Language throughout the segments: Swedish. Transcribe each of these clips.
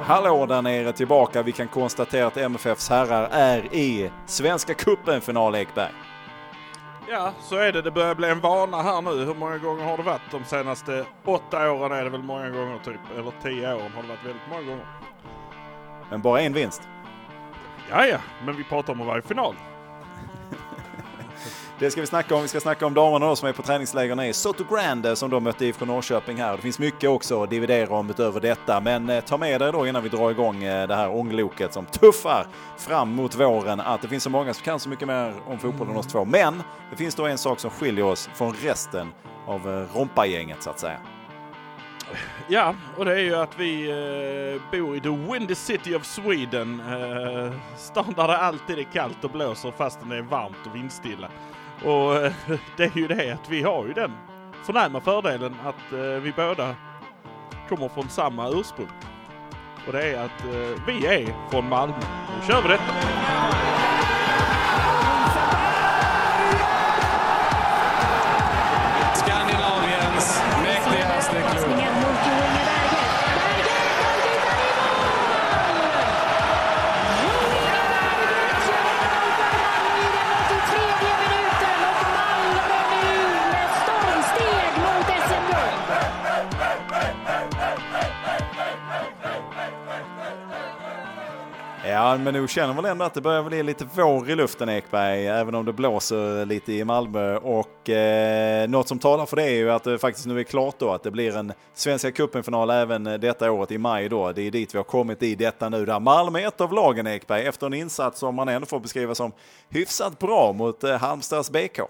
Hallå där nere, tillbaka. Vi kan konstatera att MFFs herrar är i Svenska cupen-final, Ekberg. Ja, så är det. Det börjar bli en vana här nu. Hur många gånger har det varit de senaste 8 åren? Är det väl många gånger typ. Eller 10 år har det varit väldigt många gånger. Men bara en vinst. Ja, men vi pratar om att vara i final. Det ska vi snacka om. Vi ska snacka om damerna då, som är på träningslägren i Soto Grande som de mötte IFK Norrköping här. Det finns mycket också att dividera om utöver detta. Men ta med dig då innan vi drar igång det här ångloket som tuffar fram mot våren. Att det finns så många som kan så mycket mer om fotboll än oss två. Men det finns då en sak som skiljer oss från resten av Rompa-gänget så att säga. Ja, och det är ju att vi bor i the windy city of Sweden. Stan där det alltid är kallt och blåser fast det är varmt och vindstilla. Och det är ju det att vi har ju den förnäma fördelen att vi båda kommer från samma ursprung. Och det är att vi är från Malmö. Nu kör vi detta! Skandinaviens mäktigaste klubb. Ja, men nu känner väl ändå att det börjar bli lite vår i luften, Ekberg, även om det blåser lite i Malmö. Och något som talar för det är ju att det faktiskt nu är klart då att det blir en Svenska cupen-final även detta året i maj då. Det är dit vi har kommit i detta nu, där Malmö är ett av lagen, Ekberg, efter en insats som man ändå får beskriva som hyfsat bra mot Halmstads BK.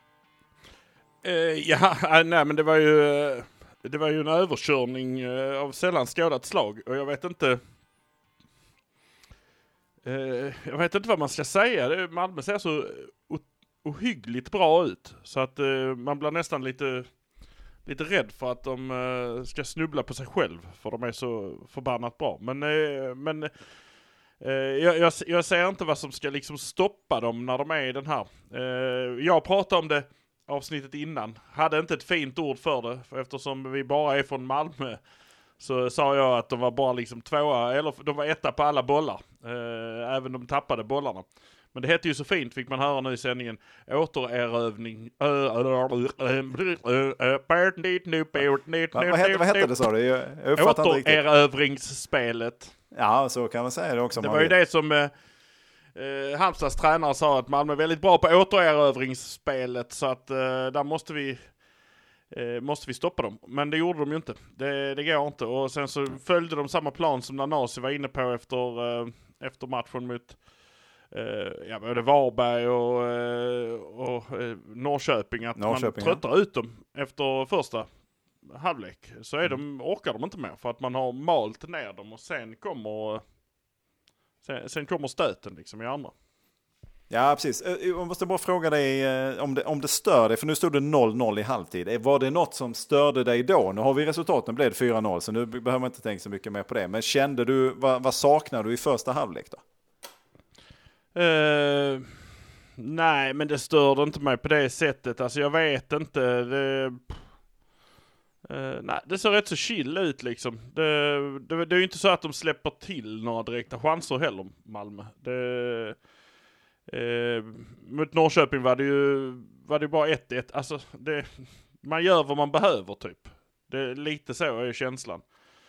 Nej, men det var ju en överkörning av sällan skådat slag. Och jag vet inte vad man ska säga. Malmö ser så ohyggligt bra ut. Så att man blir nästan lite rädd för att de ska snubbla på sig själv. För de är så förbannat bra. Men jag ser inte vad som ska liksom stoppa dem när de är i den här. Jag pratade om det avsnittet innan. Hade inte ett fint ord för det. För eftersom vi bara är från Malmö. Så sa jag att de var bara liksom tvåa, eller de var etta på alla bollar. Även de tappade bollarna. Men det hette ju så fint, fick man höra nu i sändningen. Återerövning. Vad hette det, sa du? Återerövringsspelet. Ja, så kan man säga det också. Det var ju det som Halmstads tränare sa, att Malmö är väldigt bra på återerövringsspelet. Så att där måste vi stoppa dem. Men det gjorde de ju inte. Det går inte. Och sen så följde de samma plan som Nanasi var inne på efter matchen mot både Varberg och Norrköping. Att man tröttar ut dem efter första halvlek. Så orkar de inte mer. För att man har malt ner dem och sen kommer stöten liksom i andra. Ja, precis. Jag måste bara fråga dig om det stör dig, för nu stod det 0-0 i halvtid. Var det något som störde dig då? Nu har vi resultaten, blev det 4-0, så nu behöver man inte tänka så mycket mer på det. Men kände du, vad saknade du i första halvlek då? Nej, men det störde inte mig på det sättet. Alltså jag vet inte. Nej, det ser rätt så chill ut liksom. Det är ju inte så att de släpper till några direkta chanser heller, Malmö. Mot Norrköping var det ju bara 1-1. Alltså man gör vad man behöver typ. Det är lite så är känslan.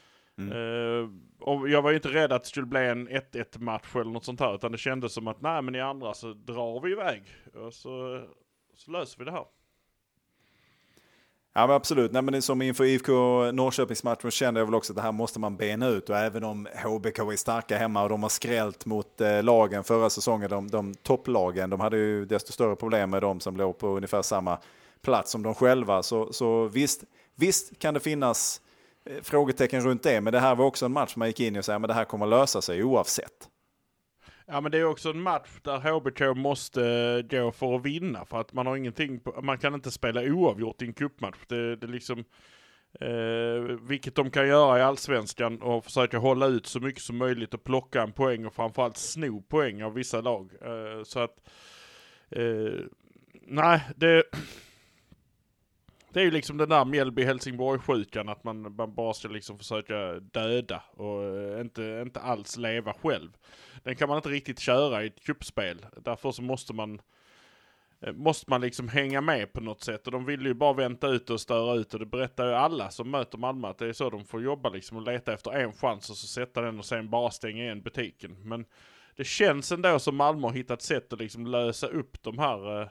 Och jag var ju inte rädd att det skulle bli en 1-1 match eller något sånt här, utan det kändes som att nej, men i andra så drar vi iväg och så löser vi det här. Ja, men absolut. Nej, men det är som inför IFK Norrköpingsmatchen kände jag väl också att det här måste man bena ut. Och även om HBK är starka hemma och de har skrällt mot lagen förra säsongen, de topplagen, de hade ju desto större problem med de som låg på ungefär samma plats som de själva. Så visst kan det finnas frågetecken runt det, men det här var också en match man gick in och sa att det här kommer att lösa sig oavsett. Ja, men det är också en match där HBK måste gå för att vinna, för att man har ingenting man kan inte spela oavgjort i en cupmatch. Det är liksom vilket de kan göra i Allsvenskan och försöka hålla ut så mycket som möjligt och plocka en poäng och framförallt sno poäng av vissa lag. Så att nej, Det är ju liksom den där Mjällby-Helsingborg-sjukan att man bara ska liksom försöka döda och inte alls leva själv. Den kan man inte riktigt köra i ett cupspel. Därför så måste man liksom hänga med på något sätt. Och de vill ju bara vänta ut och störa ut. Och det berättar ju alla som möter Malmö att det är så de får jobba liksom och leta efter en chans och så sätta den och sen bara stänga igen butiken. Men det känns ändå som Malmö har hittat sätt att liksom lösa upp de här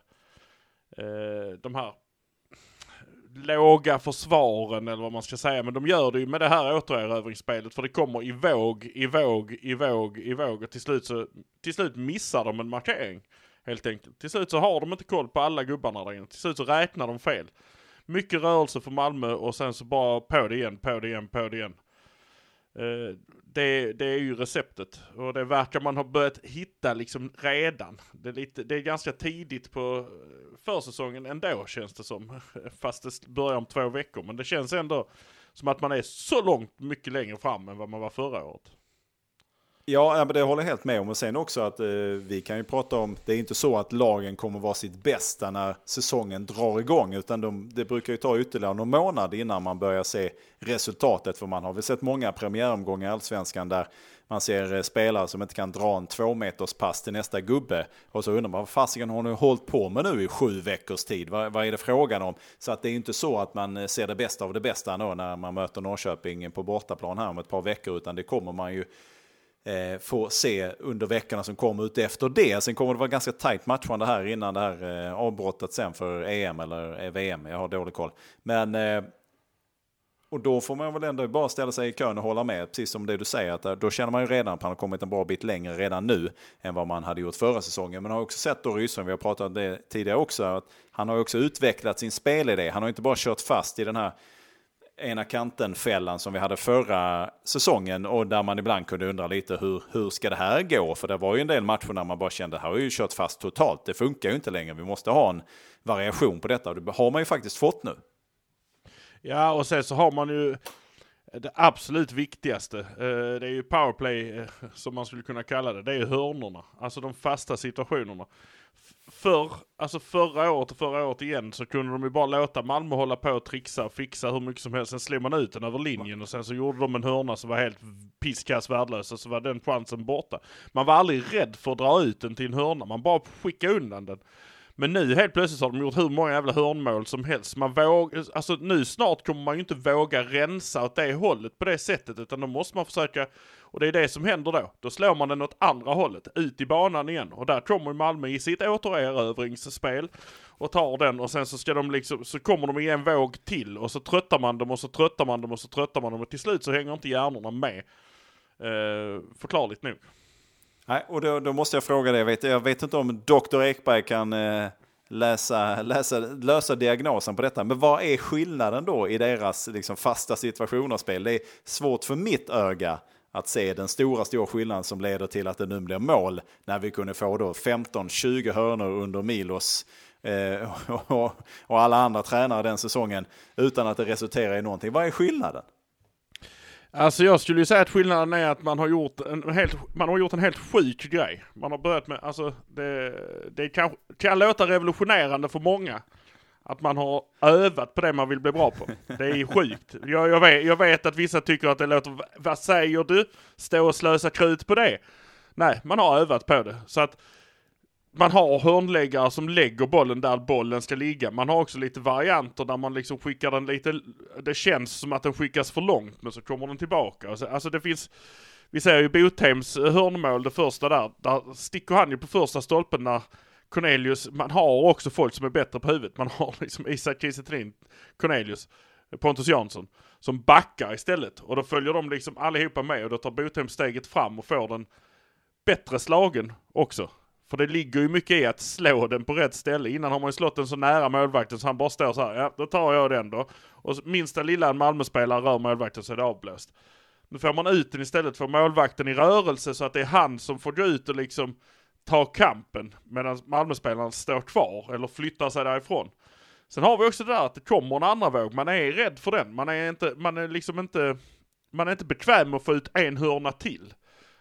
låga försvaren eller vad man ska säga. Men de gör det ju med det här återerövringsspelet, för det kommer i våg och till slut missar de en markering helt enkelt. Till slut så har de inte koll på alla gubbarna där inne. Till slut så räknar de fel. Mycket rörelse för Malmö och sen så bara på det igen. Det är ju receptet och det verkar man ha börjat hitta liksom redan. Det är ganska tidigt på försäsongen ändå, känns det som, fast det börjar om 2 veckor, men det känns ändå som att man är så långt mycket längre fram än vad man var förra året. Ja, men det håller jag helt med om. Och sen också att vi kan ju prata om, det är inte så att lagen kommer vara sitt bästa när säsongen drar igång, utan det brukar ju ta ytterligare någon månad innan man börjar se resultatet. För man har väl sett många premiäromgångar i Allsvenskan där man ser spelare som inte kan dra en 2-meters pass till nästa gubbe. Och så undrar man, vad fasiken har ni hållit på med nu i 7 veckors tid? Vad är det frågan om? Så att det är inte så att man ser det bästa av det bästa då när man möter Norrköping på bortaplan här om ett par veckor, utan det kommer man ju få se under veckorna som kommer ut efter det. Sen kommer det vara ganska tajt matchande här innan det här avbrottet sen för EM eller VM. Jag har dålig koll. Men och då får man väl ändå bara ställa sig i kön och hålla med, precis som det du säger, att då känner man ju redan att han har kommit en bra bit längre redan nu än vad man hade gjort förra säsongen. Men har också sett då Rydström, vi har pratat om det tidigare också, att han har också utvecklat sin spelidé. Han har inte bara kört fast i den här ena kanten-fällan som vi hade förra säsongen och där man ibland kunde undra lite hur ska det här gå? För det var ju en del matcher när man bara kände att här har ju kört fast totalt. Det funkar ju inte längre. Vi måste ha en variation på detta och det har man ju faktiskt fått nu. Ja, och sen så har man ju det absolut viktigaste. Det är ju powerplay som man skulle kunna kalla det. Det är ju hörnorna. Alltså de fasta situationerna. Förra året igen så kunde de ju bara låta Malmö hålla på och trixa och fixa hur mycket som helst. Sen slog man ut den över linjen och sen så gjorde de en hörna som var helt pisskass värdelös och så var den chansen borta. Man var aldrig rädd för att dra ut den till en hörna. Man bara skickade undan den. Men nu helt plötsligt har de gjort hur många jävla hörnmål som helst. Alltså nu snart kommer man ju inte våga rensa åt det hållet på det sättet, utan då måste man försöka, och det är det som händer då. Då slår man den åt andra hållet, ut i banan igen. Och där kommer Malmö i sitt återerövringsspel och tar den och sen så ska de liksom, så kommer de i en våg till och så tröttar man dem och så tröttar man dem och så tröttar man dem och till slut så hänger inte hjärnorna med. Förklarligt nog. Nej, och då måste jag fråga dig, jag vet inte om Dr. Ekberg kan lösa diagnosen på detta, men vad är skillnaden då i deras liksom fasta situationer och spel? Det är svårt för mitt öga att se den stora skillnaden som leder till att det nu blir mål när vi kunde få då 15-20 hörnor under Milos och alla andra tränare den säsongen utan att det resulterar i någonting. Vad är skillnaden? Alltså jag skulle ju säga att skillnaden är att man har gjort en helt sjuk grej. Man har börjat med, alltså det kan låta revolutionerande för många att man har övat på det man vill bli bra på. Det är sjukt. Jag vet att vissa tycker att det låter, vad säger du? Stå och slösa krut på det. Nej, man har övat på det. Så att man har hörnläggare som lägger bollen där bollen ska ligga. Man har också lite varianter där man liksom skickar den lite, det känns som att den skickas för långt men så kommer den tillbaka. Alltså det finns, vi ser ju Botheims hörnmål, det första där sticker han ju på första stolpen när Cornelius, man har också folk som är bättre på huvudet. Man har liksom Isak Kiese Thelin, Cornelius, Pontus Jansson som backar istället. Och då följer de liksom allihopa med och då tar Botheim steget fram och får den bättre slagen också. För det ligger ju mycket i att slå den på rätt ställe. Innan har man ju slått den så nära målvakten så han bara står så här, ja då tar jag den då. Och minsta lilla en Malmö-spelare rör målvakten så är det avblåst. Nu får man ut den istället för målvakten i rörelse så att det är han som får gå ut och liksom ta kampen medan Malmö-spelaren står kvar eller flyttar sig därifrån. Sen har vi också det där att det kommer en andra våg. Man är rädd för den. Man är inte bekväm med att få ut en hörna till.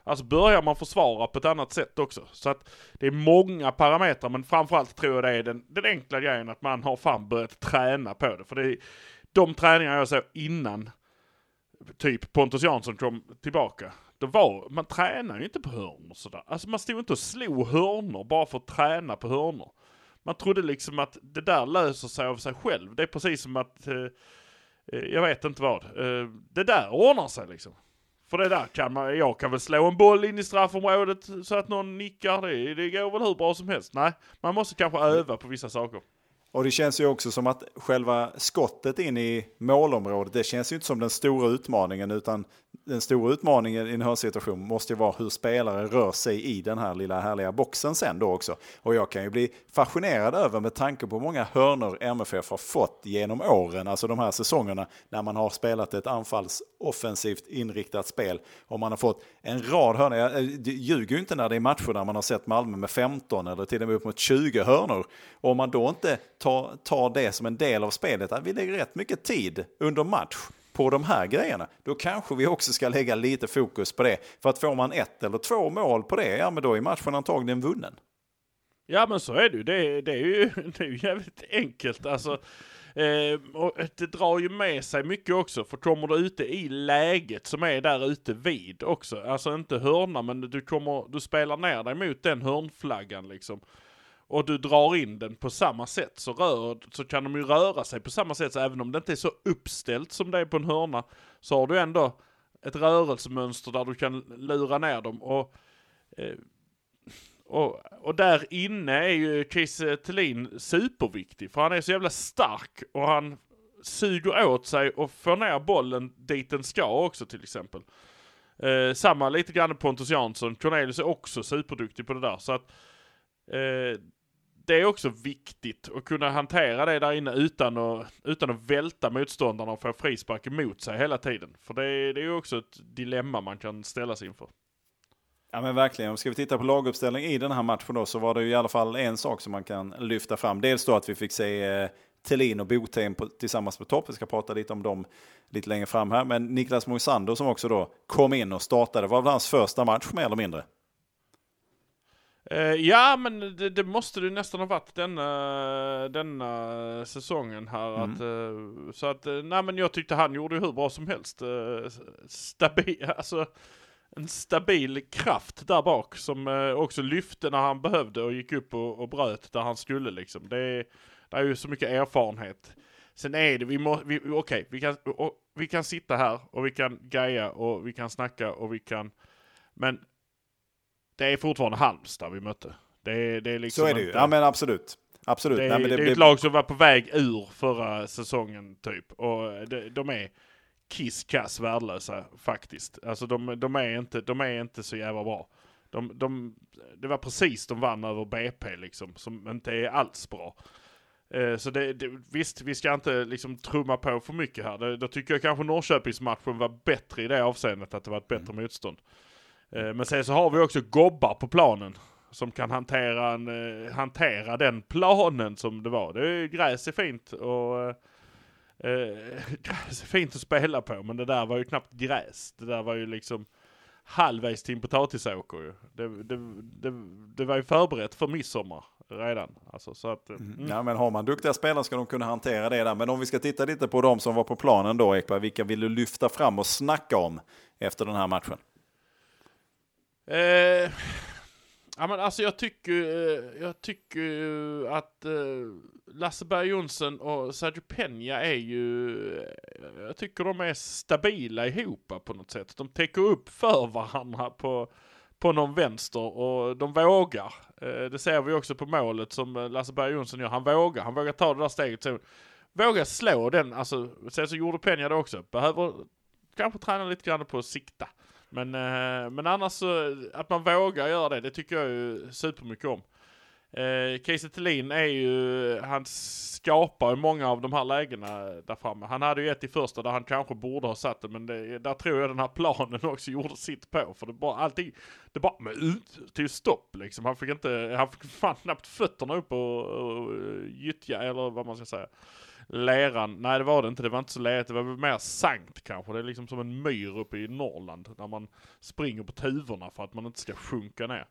Alltså börjar man försvara på ett annat sätt också. Så att det är många parametrar, men framförallt tror jag det är den enkla grejen att man har fan börjat träna på det. För det är de träningar jag såg innan typ Pontus Jansson kom tillbaka. Man tränar ju inte på hörnor sådär. Alltså man stod inte och slog hörnor bara för att träna på hörnor. Man trodde liksom att det där löser sig av sig själv. Det är precis som att, jag vet inte vad, det där ordnar sig liksom. För det där jag kan väl slå en boll in i straffområdet så att någon nickar. Det går väl hur bra som helst. Nej, man måste kanske öva på vissa saker. Och det känns ju också som att själva skottet in i målområdet, det känns ju inte som den stora utmaningen, utan den stora utmaningen i en hörnsituation måste ju vara hur spelare rör sig i den här lilla härliga boxen sen då också. Och jag kan ju bli fascinerad över med tanke på hur många hörnor MFF har fått genom åren, alltså de här säsongerna när man har spelat ett anfallsoffensivt inriktat spel och man har fått en rad hörnor. Jag ljuger ju inte när det är matcher där man har sett Malmö med 15 eller till och med upp mot 20 hörnor. Och om man då inte tar det som en del av spelet, att vi lägger rätt mycket tid under match på de här grejerna, då kanske vi också ska lägga lite fokus på det. För att får man 1 eller 2 mål på det, ja men då är matchen antagligen vunnen. Ja men så är det ju. Det är ju jävligt enkelt. Alltså, och det drar ju med sig mycket också. För kommer du ute i läget som är där ute vid också. Alltså inte hörna, men du spelar ner dig mot den hörnflaggan liksom. Och du drar in den på samma sätt så kan de ju röra sig på samma sätt. Så även om det inte är så uppställt som det är på en hörna, så har du ändå ett rörelsemönster där du kan lura ner dem. Och där inne är ju Kiese Thelin superviktig. För han är så jävla stark och han suger åt sig och får ner bollen dit den ska också till exempel. Samma lite grann Pontus Jansson. Cornelius är också superduktig på det där. Så att det är också viktigt att kunna hantera det där inne utan att välta motståndarna och få frispark emot sig hela tiden. För det är ju också ett dilemma man kan ställa sig inför. Ja men verkligen, ska vi titta på laguppställning i den här matchen då, så var det ju i alla fall en sak som man kan lyfta fram. Dels då att vi fick se Thelin och Botheim tillsammans på topp. Vi ska prata lite om dem lite längre fram här. Men Niklas Moisander som också då kom in och startade, var väl hans första match mer eller mindre? Ja, men det måste det nästan ha varit denna säsongen här. Nej, men jag tyckte han gjorde hur bra som helst. En stabil kraft där bak som också lyfte när han behövde och gick upp och bröt där han skulle liksom. Det är ju så mycket erfarenhet. Sen är det, vi kan sitta här och vi kan gaja och vi kan snacka och vi kan, men det är fortfarande Halmstad vi mötte. Det är liksom så är det ju. Ja men absolut. Det är ett lag som var på väg ur förra säsongen typ. Och de är kisskass värdelösa faktiskt. Alltså de är inte så jävla bra. Det var precis de vann över BP liksom, som inte är alls bra. Så visst, vi ska inte liksom trumma på för mycket här. Då tycker jag kanske Norrköpingsmatchen var bättre i det avseendet, att det var ett bättre motstånd. Men sen så har vi också gobbar på planen som kan hantera den planen som det var. Gräs är fint och gräs är fint att spela på, men det där var ju knappt gräs. Det där var ju liksom halvvägs till en potatisåker ju. Det var ju förberett för midsommar redan. Alltså, så att, Ja, men har man duktiga spelare ska de kunna hantera det där. Men om vi ska titta lite på de som var på planen då, Ekberg, vilka vill du lyfta fram och snacka om efter den här matchen? Ja, men alltså jag tycker att Lasse Berg Jonsson och Sergio Peña är ju, jag tycker de är stabila ihop på något sätt. De täcker upp för varandra på någon vänster och de vågar. Det ser vi också på målet som Lasse Berg Jonsson gör. Han vågar ta det där steget. Så vågar slå den. Alltså, sen så gjorde Peña det också. Behöver kanske träna lite grann på att sikta. Men annars så, att man vågar göra det tycker jag ju supermycket om. Kiese Thelin är ju, han skapar ju många av de här lägena där framme. Han hade ju ett i första där han kanske borde ha satt det, men där tror jag den här planen också gjorde sitt på. För det bara med ut till stopp liksom. Han fick fan knappt fötterna upp och gyttja, eller vad man ska säga. leran. Nej, det var det inte. Det var inte så lerigt. Det var mer sankt kanske. Det är liksom som en myr uppe i Norrland. När man springer på tuvorna för att man inte ska sjunka ner.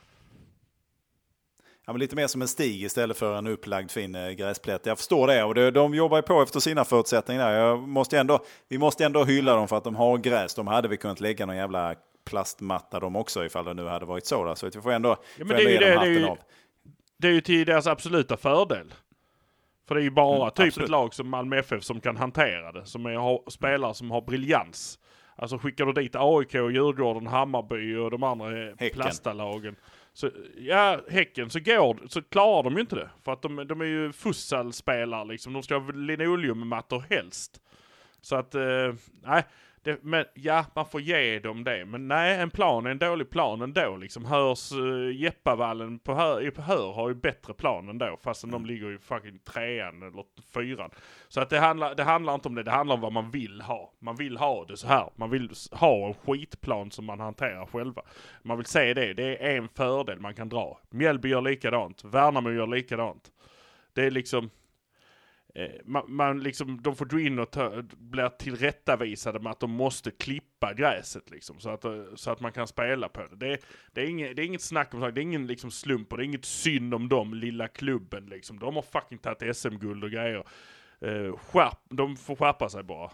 Ja, men lite mer som en stig istället för en upplagd fin gräsplätt. Jag förstår det, och de jobbar ju på efter sina förutsättningar. Vi måste ändå hylla dem för att de har gräs. De hade vi kunnat lägga någon jävla plastmatta de också ifall det nu hade varit så. Så att vi får ändå ja, men ge dem hatten av. Det är ju till deras absoluta fördel. För det är ju bara typ ett lag som Malmö FF som kan hantera det. Som har spelare som har briljans. Alltså skickar du dit AIK, Djurgården, Hammarby och de andra plastalagen. Så ja, Häcken så klarar de ju inte det. För att de är ju futsal-spelare liksom. De ska ha linoleummattor helst. Så att, nej. Men ja, man får ge dem det. Men nej, en plan är en dålig plan ändå. Liksom. Jeppavallen på Hör har ju bättre plan ändå. Fastän de ligger ju fucking 3:an eller 4:an. Så att det handlar inte om det. Det handlar om vad man vill ha. Man vill ha det så här. Man vill ha en skitplan som man hanterar själva. Man vill se det. Det är en fördel man kan dra. Mjällby gör likadant. Värnamo gör likadant. Det är liksom... Man liksom, de får gå in och blir tillrättavisade med att de måste klippa gräset liksom, så att man kan spela på det. Det är inget snack om det. Det är ingen liksom slump och det är inget synd om dem, lilla klubben liksom. De har fucking tagit SM-guld och grejer. De får skärpa sig bara.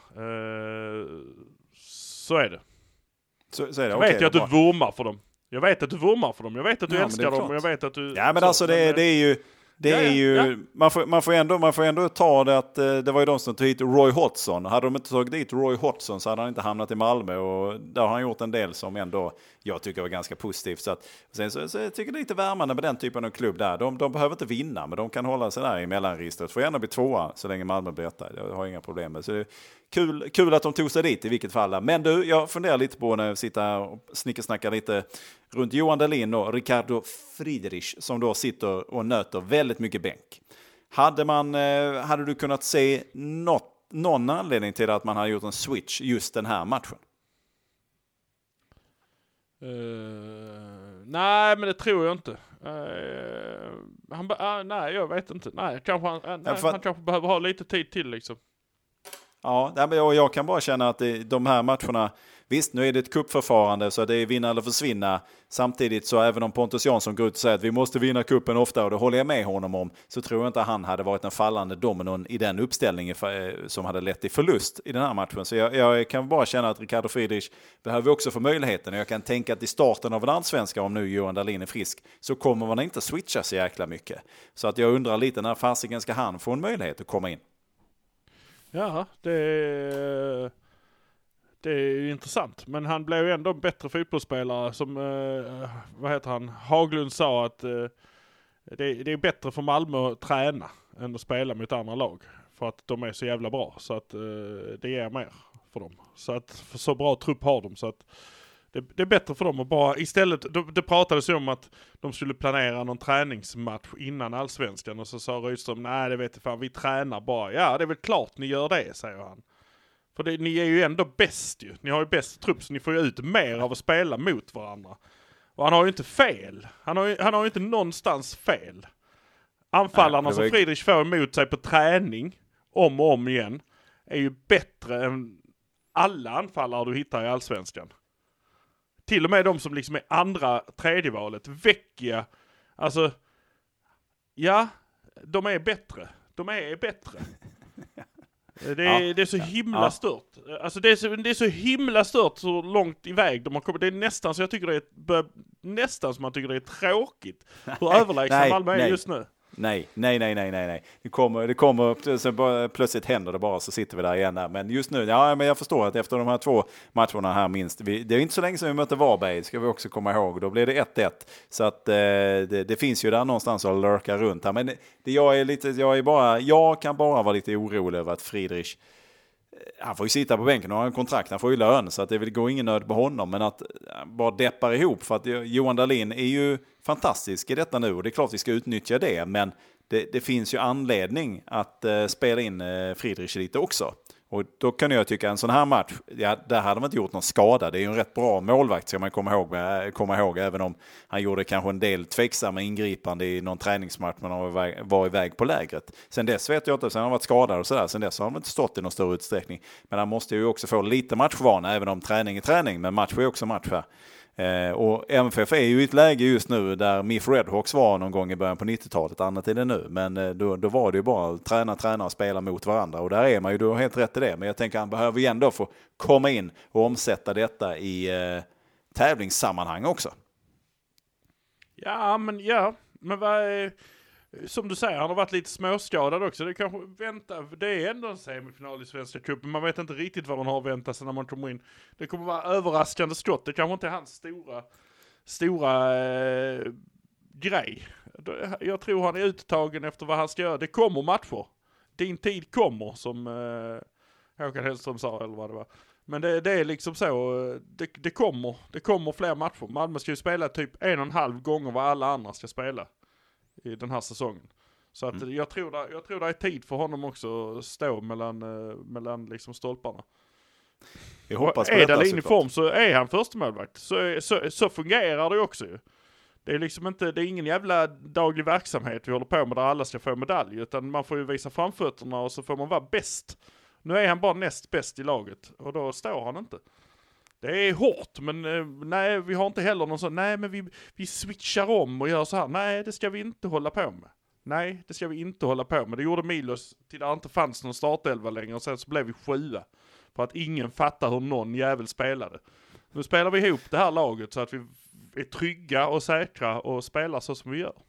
Så är det. Så är det. Jag vet ju att du vurmar för dem. Jag vet att du vurmar för dem. Jag vet att du älskar dem. Och jag vet att du... Ja, men alltså det är ju... Man får ändå ta det att det var ju de som tog hit Roy Hodgson. Hade de inte tagit dit Roy Hodgson så hade han inte hamnat i Malmö, och där har han gjort en del som ändå jag tycker var ganska positivt. Så att, sen så jag tycker det är lite värmande med den typen av klubb där. De behöver inte vinna, men de kan hålla sig där i mellanregistret. Får gärna bli 2:a så länge Malmö blir 1:a. Jag har inga problem med. Så det är kul att de tog sig dit i vilket fall. Men du, jag funderar lite på när jag sitter och snickersnackar lite runt Johan Dahlin och Ricardo Friedrich som då sitter och nöter väldigt mycket bänk. Hade du kunnat se någon anledning till att man hade gjort en switch just den här matchen? Nej, men det tror jag inte. Nej, jag vet inte. Nej, han kanske behöver ha lite tid till liksom. Ja, och jag kan bara känna att de här matcherna, visst nu är det ett kuppförfarande så det är vinna eller försvinna. Samtidigt så även om Pontus Jansson går ut och säger att vi måste vinna kuppen ofta, och det håller jag med honom om, så tror jag inte han hade varit en fallande dominon i den uppställningen som hade lett till förlust i den här matchen. Så jag kan bara känna att Ricardo Friedrich behöver också få möjligheten. Jag kan tänka att i starten av en allsvenska, om nu Johan Dahlin är frisk, så kommer man inte switcha så jäkla mycket. Så att jag undrar lite när fasiken ska han få en möjlighet att komma in. Ja, det är ju intressant. Men han blev ju ändå en bättre fotbollsspelare som, Haglund sa att det är bättre för Malmö att träna än att spela mot andra lag. För att de är så jävla bra. Så att det ger mer för dem. Så att för så bra trupp har de. Så att det är bättre för dem att bara istället, det pratades ju om att de skulle planera någon träningsmatch innan allsvenskan, och så sa Rydström, nej det vet jag fan, vi tränar bara. Ja, det är väl klart ni gör det, säger han. För ni är ju ändå bäst ju. Ni har ju bäst trupp, så ni får ju ut mer av att spela mot varandra. Och han har ju inte fel. Han har ju inte någonstans fel. Anfallarna som Friedrich får emot sig på träning om och om igen är ju bättre än alla anfallare du hittar i allsvenskan. Till och med de som liksom är andra, tredje valet. Vecchia. Alltså, ja, de är bättre. Det är så himla stört. Alltså det är så himla stört så långt iväg de har kommit. Det är nästan så jag tycker nästan som man tycker det är tråkigt hur överlägsna Malmö är just nu. Nej. Det kommer så bara, plötsligt händer det bara, så sitter vi där igen där. Men just nu, men jag förstår att efter de här 2 matcherna här minst, det är inte så länge sedan vi mötte Varberg, ska vi också komma ihåg. Då blev det 1-1. Så att det finns ju där någonstans att lurka runt här. Men jag kan bara vara lite orolig över att Friedrich, han får ju sitta på bänken och ha en kontrakt, han får ju lön, så att det går ingen nöd på honom, men att bara deppar ihop, för att Johan Dahlin är ju fantastisk i detta nu, och det är klart vi ska utnyttja det, men det finns ju anledning att spela in Friedrich lite också. Och då kan jag tycka en sån här match, ja, där hade man inte gjort någon skada. Det är ju en rätt bra målvakt, ska man komma ihåg, även om han gjorde kanske en del tveksamma ingripande i någon träningsmatch men han var iväg på lägret. Sen dess vet jag inte, sen har han varit skadad och sådär, sen dess har han inte stått i någon större utsträckning. Men han måste ju också få lite matchvana, även om träning är träning, men match är också match här. Och MFF är ju i ett läge just nu där MIF Redhawks var någon gång i början på 90-talet, annat är det nu, men då var det ju bara träna och spela mot varandra, och där är man ju, du har helt rätt i det, men jag tänker han behöver ju ändå få komma in och omsätta detta i tävlingssammanhang också. Ja, men vad är, som du säger, han har varit lite småskadad också. Det är ändå en semifinal i Svenska cupen. Man vet inte riktigt vad man har väntat sig när man kommer in. Det kommer vara överraskande skott. Det kanske inte är hans stora grej. Jag tror han är uttagen efter vad han ska göra. Det kommer matcher. Din tid kommer, som Håkan Hellström sa, eller vad det var. Men det är liksom så, det kommer fler matcher. Malmö ska ju spela typ 1,5 gånger vad alla andra ska spela i den här säsongen. Så att jag tror det är tid för honom också att stå mellan liksom stolparna. Jag hoppas på är detta, Dahlin i form så är han första målvakt. Så fungerar det också ju. Det är liksom inte, det är ingen jävla daglig verksamhet vi håller på med där alla ska få medalj, utan man får ju visa framfötterna och så får man vara bäst. Nu är han bara näst bäst i laget och då står han inte. Det är hårt, men nej, vi har inte heller någon sån, nej men vi switchar om och gör så här. Nej, det ska vi inte hålla på med. Nej, det ska vi inte hålla på med. Det gjorde Milos till det inte fanns någon startelva längre och sen så blev vi 7. För att ingen fattar hur någon jävel spelade. Nu spelar vi ihop det här laget så att vi är trygga och säkra och spelar så som vi gör.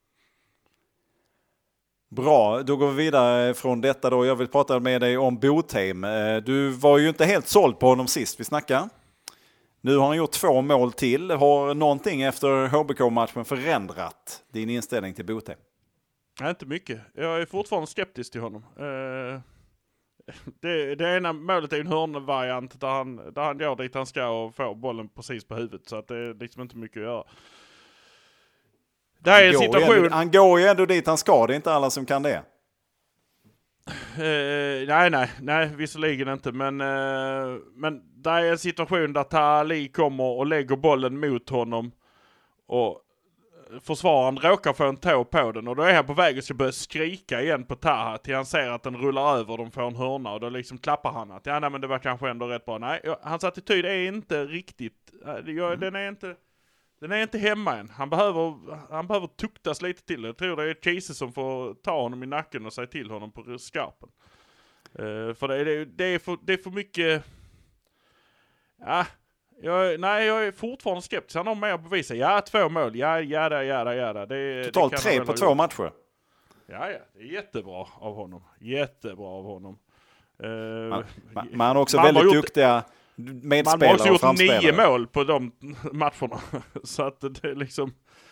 Bra, då går vi vidare från detta då. Jag vill prata med dig om Botheim. Du var ju inte helt såld på honom sist vi snackade. Nu har han gjort 2 mål till. Har någonting efter HBK-matchen förändrat din inställning till Botheim? Nej, inte mycket. Jag är fortfarande skeptisk till honom. Det ena målet är en hörnvariant där han går dit han ska och får bollen precis på huvudet. Så att det är liksom inte mycket att göra. Det här är en situation... Han går ju ändå dit han ska. Det är inte alla som kan det. Nej, visserligen inte. Men det är en situation där Tali kommer och lägger bollen mot honom och försvararen råkar få en tå på den och då är han på väg och ska börja skrika igen på Taha till han ser att den rullar över och de får en hörna och då liksom klappar han att nej, men det var kanske ändå rätt bra. Nej, hans attityd är inte riktigt, den är inte hemma än. Han behöver tuktas lite till. Jag tror det är Chase som får ta honom i nacken och säga till honom på skarpen. För det är för mycket... Ja, jag är fortfarande skeptisk. Han har mer att bevisa. Ja, 2 mål. Ja. Totalt 3 på 2 matcher. Ja, det är jättebra av honom. Man har också väldigt duktiga medspelare och framspelare. Man har också gjort 9 mål på de matcherna. Så att det är liksom...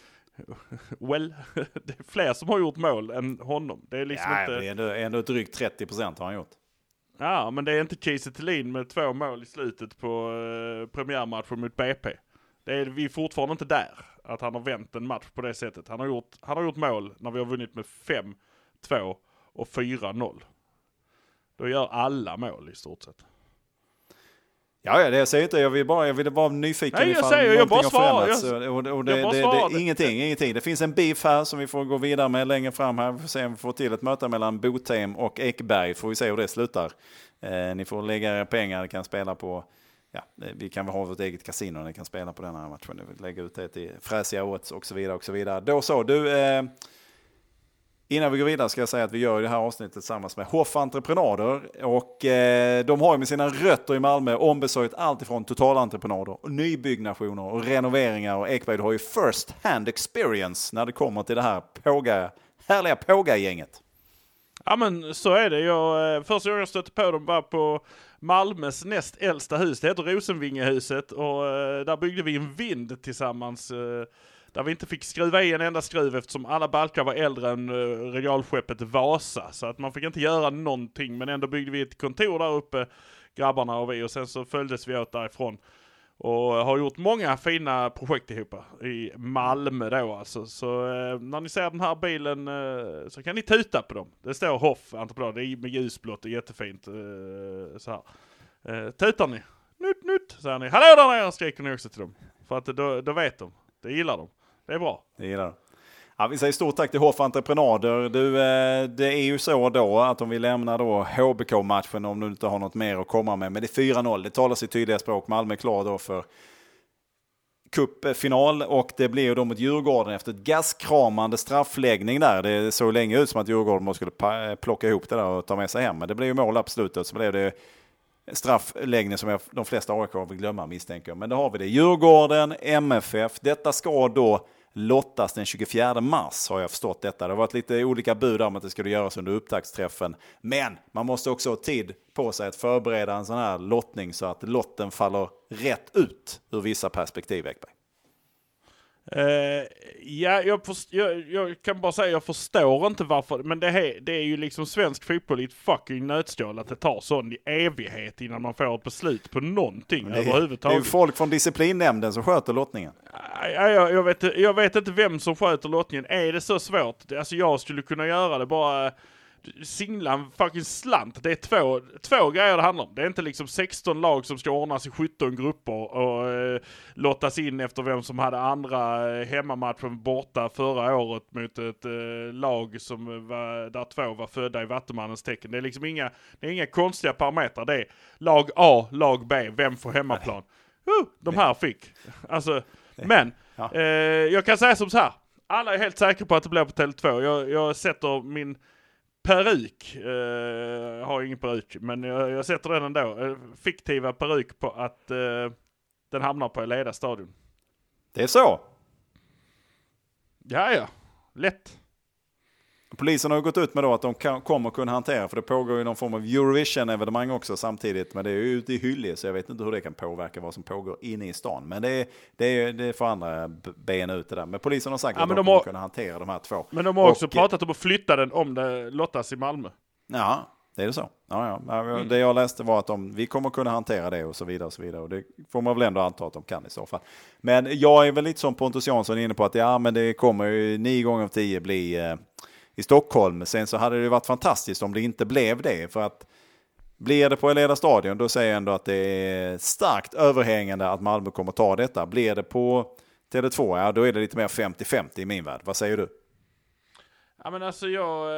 det är fler som har gjort mål än honom. Det är liksom inte... det är ändå drygt 30% har han gjort. Ja, men det är inte Kiese Thelin med 2 mål i slutet på premiärmatchen mot BP. Vi är fortfarande inte där. Att han har vänt en match på det sättet. Han har gjort mål när vi har vunnit med 5-2 och 4-0. Då gör alla mål i stort sett. Ja, det säger inte. Jag ville bara nyfiken. Nej, jag bara svarar. Det är ingenting. Det finns en beef här som vi får gå vidare med längre fram här. Vi får se om vi får till ett möte mellan Botheim och Ekberg. Får vi se hur det slutar. Ni får lägga era pengar. Ni kan spela på... Ja, vi kan ha vårt eget kasino. Ni kan spela på den här matchen. Lägga ut det till fräsiga odds och så vidare och så vidare. Då så, du... Innan vi går vidare ska jag säga att vi gör det här avsnittet tillsammans med Hoff Entreprenader och de har ju med sina rötter i Malmö ombesörjt allt ifrån totalentreprenader, nybyggnationer och renoveringar och Ekberg har ju first hand experience när det kommer till det här härliga Påga-gänget. Ja, men så är det. Första gången jag stötte på dem var på Malmös näst äldsta hus. Det heter Rosenvingehuset och där byggde vi en vind tillsammans där vi inte fick skruva i en enda skruv eftersom alla balkar var äldre än regalskeppet Vasa. Så att man fick inte göra någonting, men ändå byggde vi ett kontor där uppe, grabbarna och vi, och sen så följdes vi åt därifrån. Och har gjort många fina projekt ihop i Malmö då alltså. Så när ni ser den här bilen så kan ni tuta på dem. Det står Hoff entreprenad, det är med ljusblått och jättefint så här. Tutar ni? Nutt, säger ni. Hallå där nere, skriker ni också till dem. För att då vet de. Det gillar de. Det är bra. Det gillar de. Ja, vi säger stort tack till Hoff Entreprenader. Du, det är ju så då att om vi lämnar då HBK-matchen, om du inte har något mer att komma med. Men det är 4-0. Det talar sitt tydliga språk. Malmö är klar då för cupfinal och det blir ju då mot Djurgården efter ett gaskramande straffläggning där. Det såg länge ut som att Djurgården skulle plocka ihop det där och ta med sig hem. Men det blev ju mål på slutet, så blev det straffläggning som de flesta AIK vill glömma, misstänker jag. Men då har vi det. Djurgården, MFF. Detta ska då lottas den 24 mars, har jag förstått detta. Det har varit lite olika bud om att det skulle göras under upptaktsträffen. Men man måste också ha tid på sig att förbereda en sån här lottning så att lotten faller rätt ut ur vissa perspektiv, Ekberg. Ja, jag kan bara säga jag förstår inte varför, men det är ju liksom svensk fotboll i ett fucking nötskal att det tar sån i evighet innan man får ett beslut på någonting överhuvudtaget. Det är ju folk från disciplinnämnden som sköter lottningen. Jag vet inte vem som sköter lottningen. Är det så svårt? Alltså jag skulle kunna göra det bara singla en fucking slant. Det är två grejer det handlar om. Det är inte liksom 16 lag som ska ordnas i 17 grupper och lottas in efter vem som hade andra hemmamatchen borta förra året mot ett lag som där 2 var födda i Vattumannens tecken. Det är liksom inga konstiga parametrar. Det är lag A, lag B, vem får hemmaplan? De här fick. Alltså, men jag kan säga som så här. Alla är helt säkra på att det blir på Tele2. Jag sätter min peruk, har ingen peruk, men jag sätter den ändå. Fiktiva peruk på att den hamnar på Eleda stadion. Det är så? Ja, lätt. Polisen har gått ut med då att de kommer kunna hantera, för det pågår ju någon form av Eurovision-evenemang också samtidigt, men det är ju ute i Hyllie, så jag vet inte hur det kan påverka vad som pågår inne i stan. Men det är för andra ben ut det där. Men polisen har sagt att de kommer kunna hantera de här två. Men de har också pratat om att flytta den om det lottas i Malmö. Ja, det är det så. Ja. Det jag läste var att vi kommer kunna hantera det och så vidare och så vidare. Och det får man väl ändå anta att de kan i så fall. Men jag är väl lite som Pontus Jansson inne på att men det kommer ju 9 gånger av 10 bli i Stockholm. Sen så hade det varit fantastiskt om det inte blev det. För att blir det på Eleda stadion, då säger jag ändå att det är starkt överhängande att Malmö kommer ta detta. Blir det på Tele2, då är det lite mer 50-50 i min värld. Vad säger du? Ja, men alltså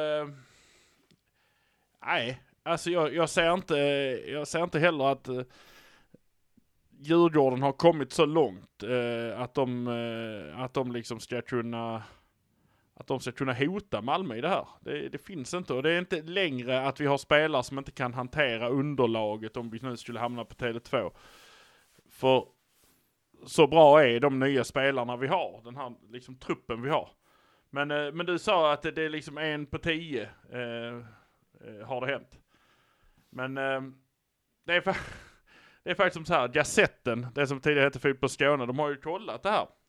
jag ser inte heller att Djurgården har kommit så långt att de liksom ska kunna hota Malmö i det här. Det finns inte, och det är inte längre att vi har spelare som inte kan hantera underlaget om vi nu skulle hamna på Tele2. För så bra är de nya spelarna vi har, den här liksom truppen vi har. Men du sa att det är liksom 1 på 10 har det hänt. Men det är faktiskt som så här, Gazetten, det som tidigare hette Fotboll Skåne, de har ju kollat det här.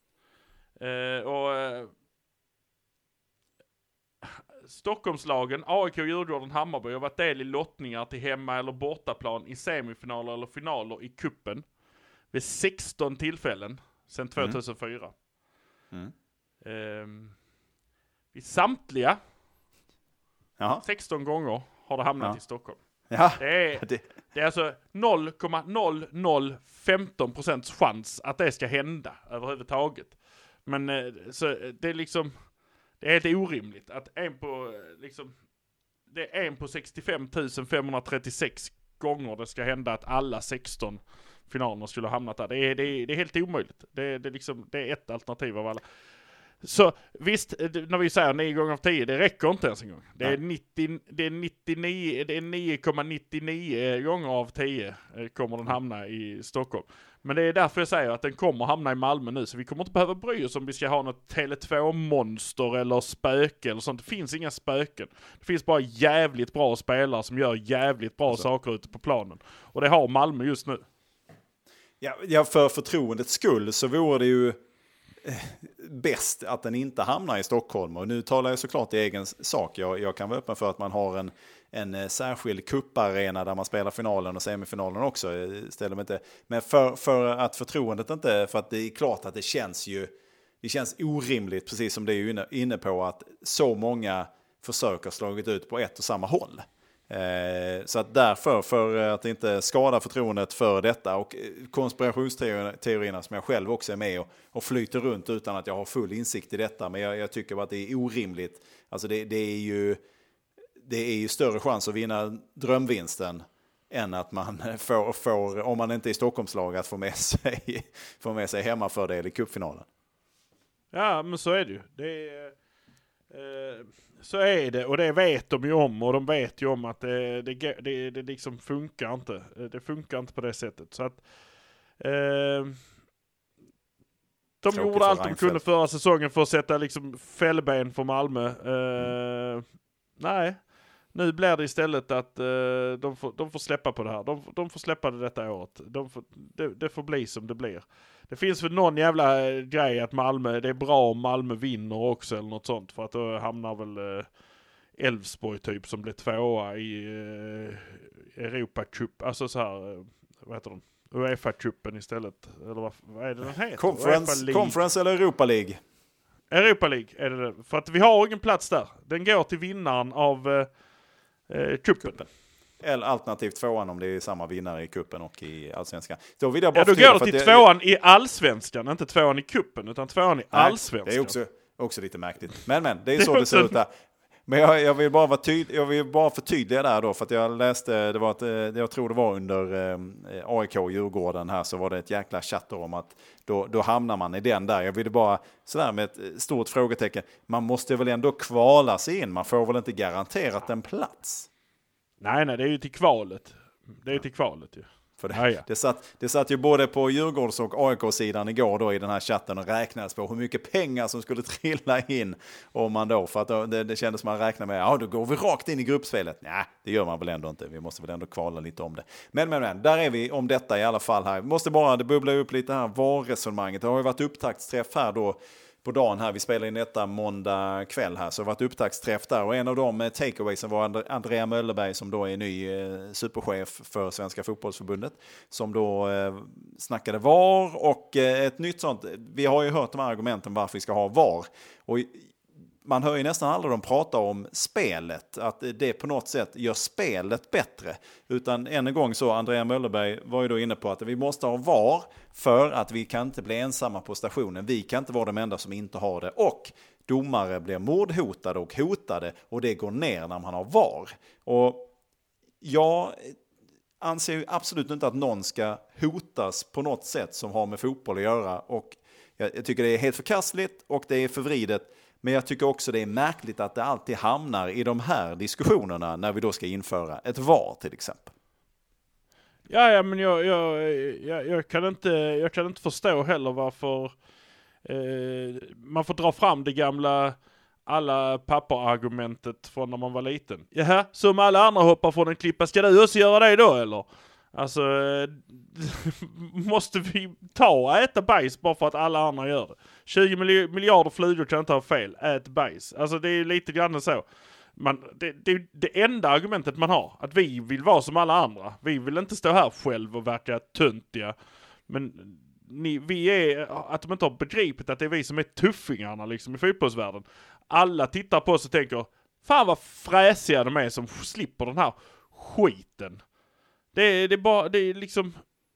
Stockholmslagen, AIK, Djurgården, Hammarby har varit del i lottningar till hemma- eller bortaplan i semifinaler eller finaler i kuppen vid 16 tillfällen sedan 2004. Vid samtliga 16 gånger har det hamnat i Stockholm. Ja. Det är alltså 0,0015% chans att det ska hända överhuvudtaget. Men så det är liksom, det är helt orimligt att det är 1 på 65 536 gånger det ska hända att alla 16 finalerna skulle ha hamnat där. Det är helt omöjligt. Det är ett alternativ av alla. Så visst, när vi säger 9 gånger av 10, det räcker inte ens en gång. Det är 9,99 gånger av 10 kommer den hamna i Stockholm. Men det är därför jag säger att den kommer hamna i Malmö nu, så vi kommer inte behöva bry oss om vi ska ha något Tele2-monster eller spöke eller sånt. Det finns inga spöken. Det finns bara jävligt bra spelare som gör jävligt bra saker ute på planen. Och det har Malmö just nu. Ja, för förtroendets skull så vore det ju bäst att den inte hamnar i Stockholm. Och nu talar jag såklart i egen sak. Jag kan vara öppen för att man har en särskild kupparena där man spelar finalen och semifinalen också. Ställer mig inte. Men för att förtroendet inte, för att det är klart att det känns orimligt, precis som det är inne på, att så många försök har slagit ut på ett och samma håll. Så att därför, för att inte skada förtroendet för detta och konspirationsteorierna som jag själv också är med och flyter runt utan att jag har full insikt i detta, men jag tycker bara att det är orimligt. Alltså det är ju större chans att vinna drömvinsten än att man får om man inte är i Stockholmslag, att få med sig hemmafördel i cupfinalen. Ja, men så är det ju. Så är det, och det vet de ju om, och de vet ju om att det liksom funkar inte. Det funkar inte på det sättet. Så att de gjorde allt de kunde förra säsongen för att sätta liksom fällben för Malmö. Nej, nu blir det istället att de får släppa på det här. De får släppa det detta året. Det får bli som det blir. Det finns väl någon jävla grej att det är bra om Malmö vinner också eller något sånt, för att då hamnar väl Elfsborg typ som blir tvåa i Europa Cup, alltså så här, vad heter de? UEFA-cupen istället, eller vad är det den heter? Conference eller Europa League? Europa League är det, för att vi har ingen plats där. Den går till vinnaren av cupen. Eller alternativt tvåan om det är samma vinnare i kuppen och i allsvenskan. Då går det till tvåan i allsvenskan, inte tvåan i kuppen, utan tvåan i allsvenskan. Det är också lite märkligt. Men det är så det ser ut där. Men jag vill bara förtydliga där då, för att jag läste, jag tror det var under AIK Djurgården här, så var det ett jäkla chatter om att då hamnar man i den där. Jag ville bara sådär med ett stort frågetecken. Man måste väl ändå kvala sig in, man får väl inte garanterat en plats? Nej, det är ju till kvalet. Det är till kvalet ju. För det satt ju både på Djurgårds och AIK-sidan igår då i den här chatten och räknades på hur mycket pengar som skulle trilla in om man då, för att det kändes som man räknade med, då går vi rakt in i gruppspelet. Nej, det gör man väl ändå inte. Vi måste väl ändå kvala lite om det. Men, där är vi om detta i alla fall här. Vi måste bara, det bubblar upp lite här VAR-resonemanget. Det har ju varit upptaktsträff här då på dagen här. Vi spelar in detta måndag kväll här, så det har varit upptaktsträff där. Och en av de takeawaysen var Andrea Möllerberg, som då är ny superchef för Svenska fotbollsförbundet, som då snackade VAR och ett nytt sånt. Vi har ju hört de här argumenten varför vi ska ha VAR. Och man hör ju nästan aldrig de prata om spelet, att det på något sätt gör spelet bättre. Utan än en gång så, Andrea Möllerberg var ju då inne på att vi måste ha VAR för att vi kan inte bli ensamma på stationen. Vi kan inte vara de enda som inte har det. Och domare blir mordhotade och hotade, och det går ner när man har VAR. Och jag anser ju absolut inte att någon ska hotas på något sätt som har med fotboll att göra. Och jag tycker det är helt förkastligt och det är förvridet. Men jag tycker också det är märkligt att det alltid hamnar i de här diskussionerna när vi då ska införa ett VAR till exempel. Ja, men jag kan inte förstå heller varför man får dra fram det gamla alla papper-argumentet från när man var liten. Jaha, som alla andra hoppar från en klippa, ska du också göra det då eller? Alltså, måste vi äta bajs bara för att alla andra gör det? 20 miljarder flugor kan inte ha fel. Ät bajs. Alltså det är lite grann så. Det är det enda argumentet man har. Att vi vill vara som alla andra. Vi vill inte stå här själv och verka töntiga. Men vi är, att de inte har begripit att det är vi som är tuffingarna liksom i fotbollsvärlden. Alla tittar på oss och tänker, fan vad fräsiga de är som slipper den här skiten. Det är liksom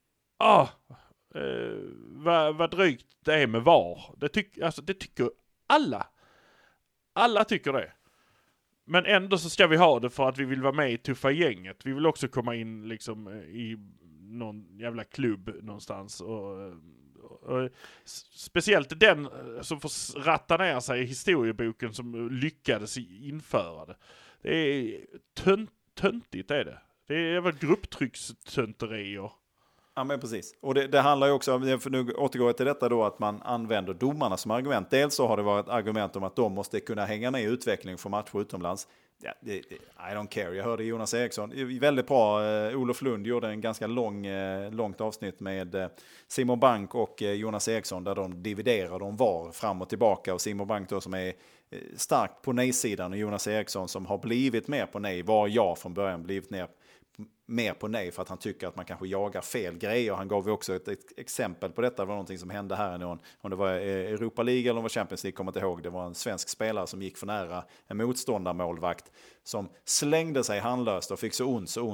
vad drygt det är med VAR. Det tycker alla. Alla tycker det. Men ändå så ska vi ha det för att vi vill vara med i tuffa gänget. Vi vill också komma in liksom i någon jävla klubb någonstans. Och speciellt den som får ratta ner sig i historieboken som lyckades införa det. Det är töntigt är det. Det är väl grupptryckstönteri. Ja, men precis. Och det handlar ju också om, för nu återgår jag till detta då, att man använder domarna som argument. Dels så har det varit ett argument om att de måste kunna hänga med i utvecklingen för matcher utomlands. Ja, I don't care. Jag hörde Jonas Eriksson, väldigt bra. Olof Lund gjorde en ganska långt avsnitt med Simon Bank och Jonas Eriksson där de dividerar om VAR fram och tillbaka. Och Simon Bank då som är starkt på nej-sidan och Jonas Eriksson som har blivit mer på nej, var jag från början blivit mer på nej för att han tycker att man kanske jagar fel grejer. Han gav ju också ett exempel på detta. Det var någonting som hände här om det var Europa League eller om det var Champions League, kommer inte ihåg. Det var en svensk spelare som gick för nära en motståndarmålvakt som slängde sig handlöst och fick så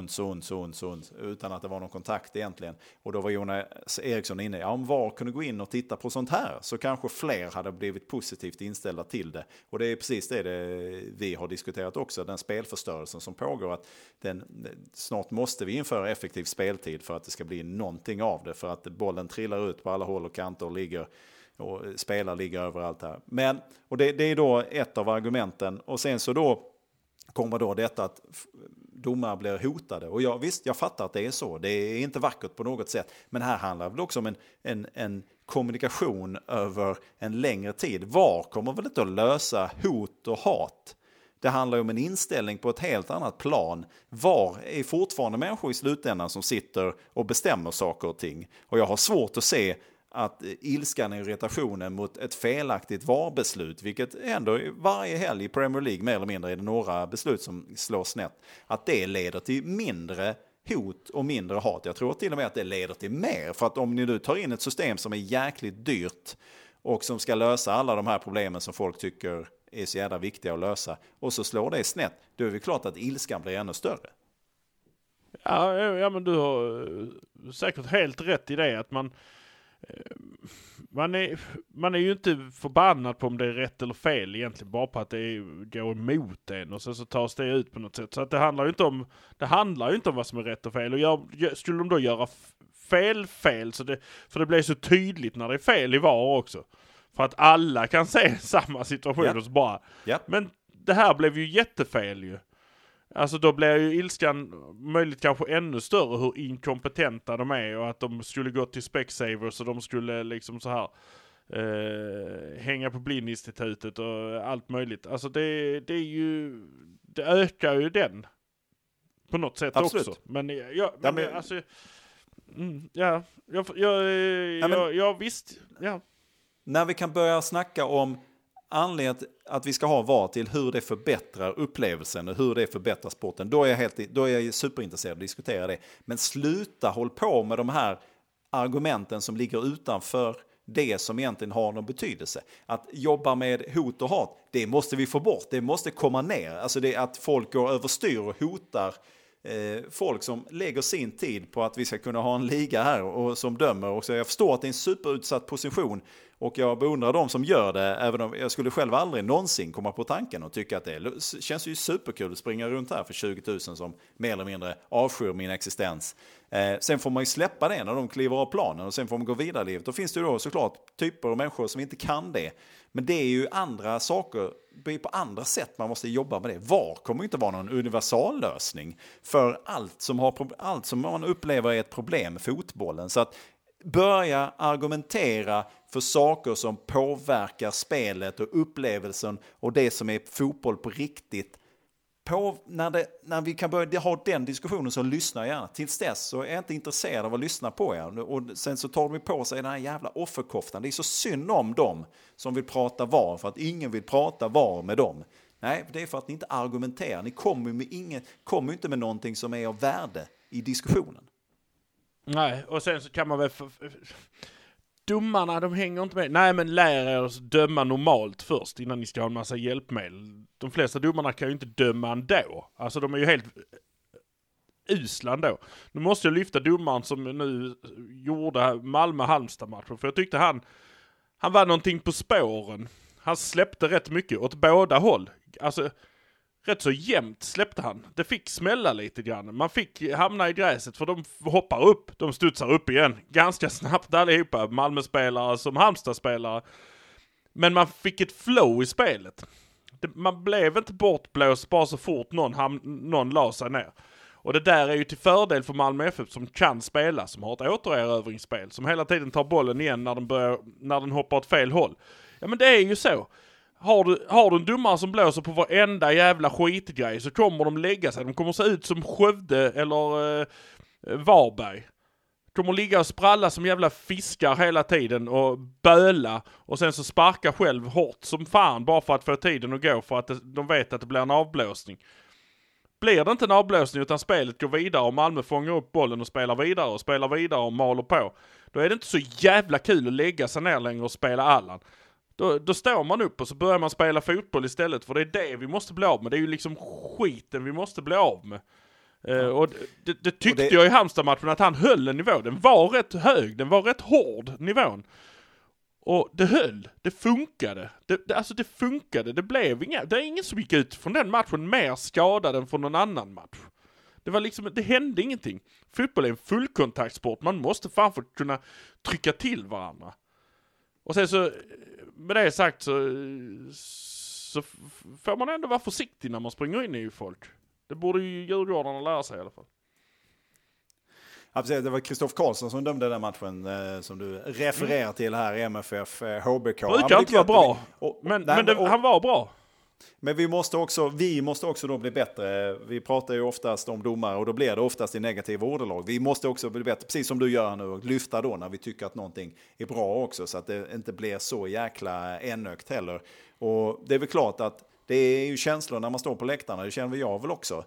ont utan att det var någon kontakt egentligen. Och då var Jonas Eriksson inne. Ja, om VAR kunde gå in och titta på sånt här så kanske fler hade blivit positivt inställda till det. Och det är precis det vi har diskuterat också. Den spelförstörelsen som pågår, att snart måste vi införa effektiv speltid för att det ska bli någonting av det. För att bollen trillar ut på alla håll och kanter och spelare ligger överallt här. Och det är då ett av argumenten. Och sen så då kommer då detta att domare blir hotade. Och jag fattar att det är så. Det är inte vackert på något sätt. Men här handlar det också om en kommunikation över en längre tid. VAR kommer väl inte att lösa hot och hat? Det handlar om en inställning på ett helt annat plan. VAR är fortfarande människor i slutändan som sitter och bestämmer saker och ting. Och jag har svårt att se att ilskan och irritationen mot ett felaktigt VAR-beslut, vilket ändå varje helg i Premier League mer eller mindre är det några beslut som slår snett, att det leder till mindre hot och mindre hat. Jag tror till och med att det leder till mer. För att om ni nu tar in ett system som är jäkligt dyrt och som ska lösa alla de här problemen som folk tycker är så jävla viktiga att lösa, och så slår det snett, då är det klart att ilskan blir ännu större. Ja, men du har säkert helt rätt i det, att man är ju inte förbannad på om det är rätt eller fel egentligen, bara på att det går emot en och så tas det ut på något sätt. Så att det handlar ju inte om vad som är rätt och fel. Och skulle de då göra fel så för det blir så tydligt när det är fel i VAR också. För att alla kan se samma situation och så bara. Men det här blev ju jättefel ju. Alltså då blir ju ilskan möjligt kanske ännu större hur inkompetenta de är, och att de skulle gå till Specsavers och de skulle liksom så här hänga på blindinstitutet och allt möjligt. Alltså det är ju, det ökar ju den på något sätt. Absolut. Också. Men visst. När vi kan börja snacka om anledningen att vi ska ha VAR till hur det förbättrar upplevelsen och hur det förbättrar sporten, då är jag superintresserad av att diskutera det. Men sluta håll på med de här argumenten som ligger utanför det som egentligen har någon betydelse. Att jobba med hot och hat, det måste vi få bort. Det måste komma ner. Alltså det att folk går överstyr och hotar folk som lägger sin tid på att vi ska kunna ha en liga här och som dömer. Och så jag förstår att det är en superutsatt position och jag beundrar de som gör det, även om jag skulle själv aldrig någonsin komma på tanken och tycka att det känns ju superkul att springa runt här för 20 000 som mer eller mindre avskyr min existens. Sen får man ju släppa det när de kliver av planen och sen får man gå vidare i livet. Då finns det ju då såklart typer av människor som inte kan det. Men det är ju andra saker, det är på andra sätt man måste jobba med det. VAR kommer inte vara någon universallösning för allt som man upplever är ett problem med fotbollen. Så att börja argumentera för saker som påverkar spelet och upplevelsen och det som är fotboll på riktigt. När vi kan börja ha den diskussionen, så lyssnar jag gärna. Tills dess så är jag inte intresserad av att lyssna på er. Och sen så tar de på sig den här jävla offerkoftan. Det är så synd om dem som vill prata VAR, för att ingen vill prata VAR med dem. Nej, det är för att ni inte argumenterar. Ni kommer inte med någonting som är av värde i diskussionen. Nej, och sen så kan man väl... Domarna, de hänger inte med. Nej, men lär er att döma normalt först innan ni ska ha en massa hjälpmedel. De flesta domarna kan ju inte döma ändå. Alltså de är ju helt usla ändå. Nu måste jag lyfta domaren som nu gjorde Malmö-Halmstad-matchen. För jag tyckte han var någonting på spåren. Han släppte rätt mycket åt båda håll. Alltså rätt så jämnt släppte han. Det fick smälla lite grann. Man fick hamna i gräset för de hoppar upp. De studsar upp igen. Ganska snabbt allihopa. Malmö-spelare som Halmstad-spelare. Men man fick ett flow i spelet. Man blev inte bortblåst bara så fort någon la sig ner. Och det där är ju till fördel för Malmö FF som kan spela, som har ett återerövringsspel, som hela tiden tar bollen igen när den hoppar åt fel håll. Ja, men det är ju så. Har du en domare som blåser på varenda jävla skitgrej, så kommer de lägga sig. De kommer se ut som Skövde eller Varberg. De kommer ligga och spralla som jävla fiskar hela tiden och böla. Och sen så sparka själv hårt som fan bara för att få tiden att gå, för att de vet att det blir en avblåsning. Blir det inte en avblåsning utan spelet går vidare och Malmö fångar upp bollen och spelar vidare och maler på, då är det inte så jävla kul att lägga sig ner längre och spela Allan. Då står man upp och så börjar man spela fotboll istället, för det är det vi måste bli av med. Det är ju liksom skiten vi måste bli av med. Och det tyckte jag i Halmstad-matchen, att han höll en nivå. Den var rätt hög, den var rätt hård, nivån. Och det höll, det funkade. Det funkade, det är ingen som gick ut från den matchen mer skadad än från någon annan match. Det var liksom, det hände ingenting. Fotboll är en fullkontaktsport, man måste fan få kunna trycka till varandra. Och sen så, med det sagt så får man ändå vara försiktig när man springer in i folk. Det borde ju djurgårdarna lära sig i alla fall. Ja, precis. Det var Kristoffer Karlsson som dömde den matchen som du refererar till här i MFF HBK. Brukar inte vara bra, men han var bra. Men vi måste också då bli bättre. Vi pratar ju oftast om domare och då blir det oftast i negativa ordalag. Vi måste också bli bättre, precis som du gör nu, och lyfta då när vi tycker att någonting är bra också, så att det inte blir så jäkla enögt heller. Och det är väl klart att det är ju känslor när man står på läktarna, det känner jag väl också.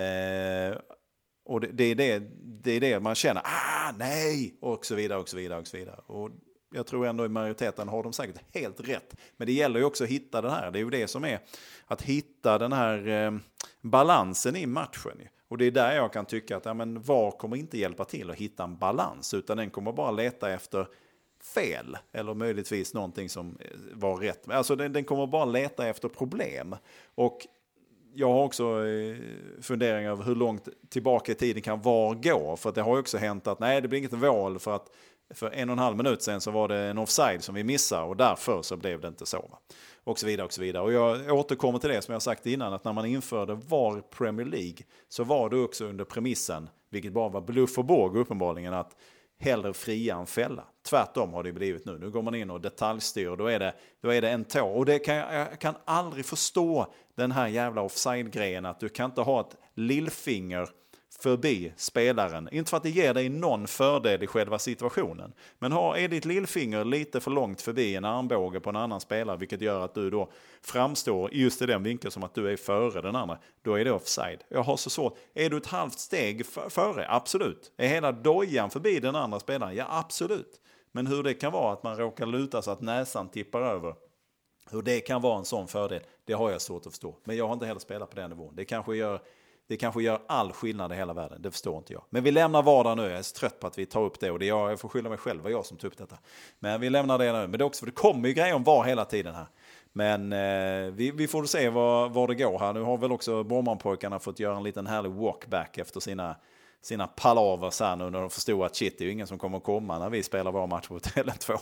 Och det är det man känner, nej, och så vidare och så vidare och så vidare. Och jag tror ändå i majoriteten har de säkert helt rätt. Men det gäller ju också att hitta den här. Det är ju det som är att hitta den här balansen i matchen. Och det är där jag kan tycka att VAR kommer inte hjälpa till att hitta en balans, utan den kommer bara leta efter fel. Eller möjligtvis någonting som var rätt. Alltså den kommer bara leta efter problem. Och jag har också funderingar över hur långt tillbaka i tiden kan VAR gå. För att det har ju också hänt att det blir inget mål för att för 1,5 minut sedan så var det en offside som vi missade och därför så blev det inte så. Va? Och så vidare och så vidare. Och jag återkommer till det som jag sagt innan, att när man införde VAR Premier League så var det också under premissen, vilket bara var bluff och båg uppenbarligen, att hellre fria än fälla. Tvärtom har det blivit nu. Nu går man in och detaljstyr och då är det en tå. Och jag kan aldrig förstå den här jävla offside-grejen, att du kan inte ha ett lillfinger förbi spelaren. Inte för att det ger dig någon fördel i själva situationen. Men är ditt lillfinger lite för långt förbi en armbåge på en annan spelare, vilket gör att du då framstår just i den vinkeln som att du är före den andra, då är det offside. Jag har så svårt. Är du ett halvt steg före? Absolut. Är hela dojan förbi den andra spelaren? Ja, absolut. Men hur det kan vara att man råkar luta så att näsan tippar över, hur det kan vara en sån fördel, det har jag svårt att förstå. Men jag har inte heller spelat på den nivån. Det kanske gör all skillnad i hela världen. Det förstår inte jag. Men vi lämnar vardagen nu. Jag är så trött på att vi tar upp det. Och det jag får skylla mig själv, var jag som tog upp detta. Men vi lämnar det nu. Men det är också för det kommer ju grejer om VAR hela tiden här. Men vi får se var det går här. Nu har väl också Bormanpojkarna fått göra en liten härlig walkback efter sina palavers här nu, när de förstod att shit, det är ju ingen som kommer att komma när vi spelar vår match på Tele2.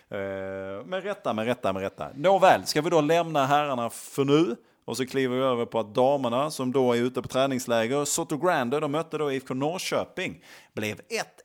Med rätta. Nåväl, ska vi då lämna herrarna för nu? Och så kliver vi över på att damerna, som då är ute på träningsläger, Soto Grande, de mötte då IFK Norrköping, blev 1-1.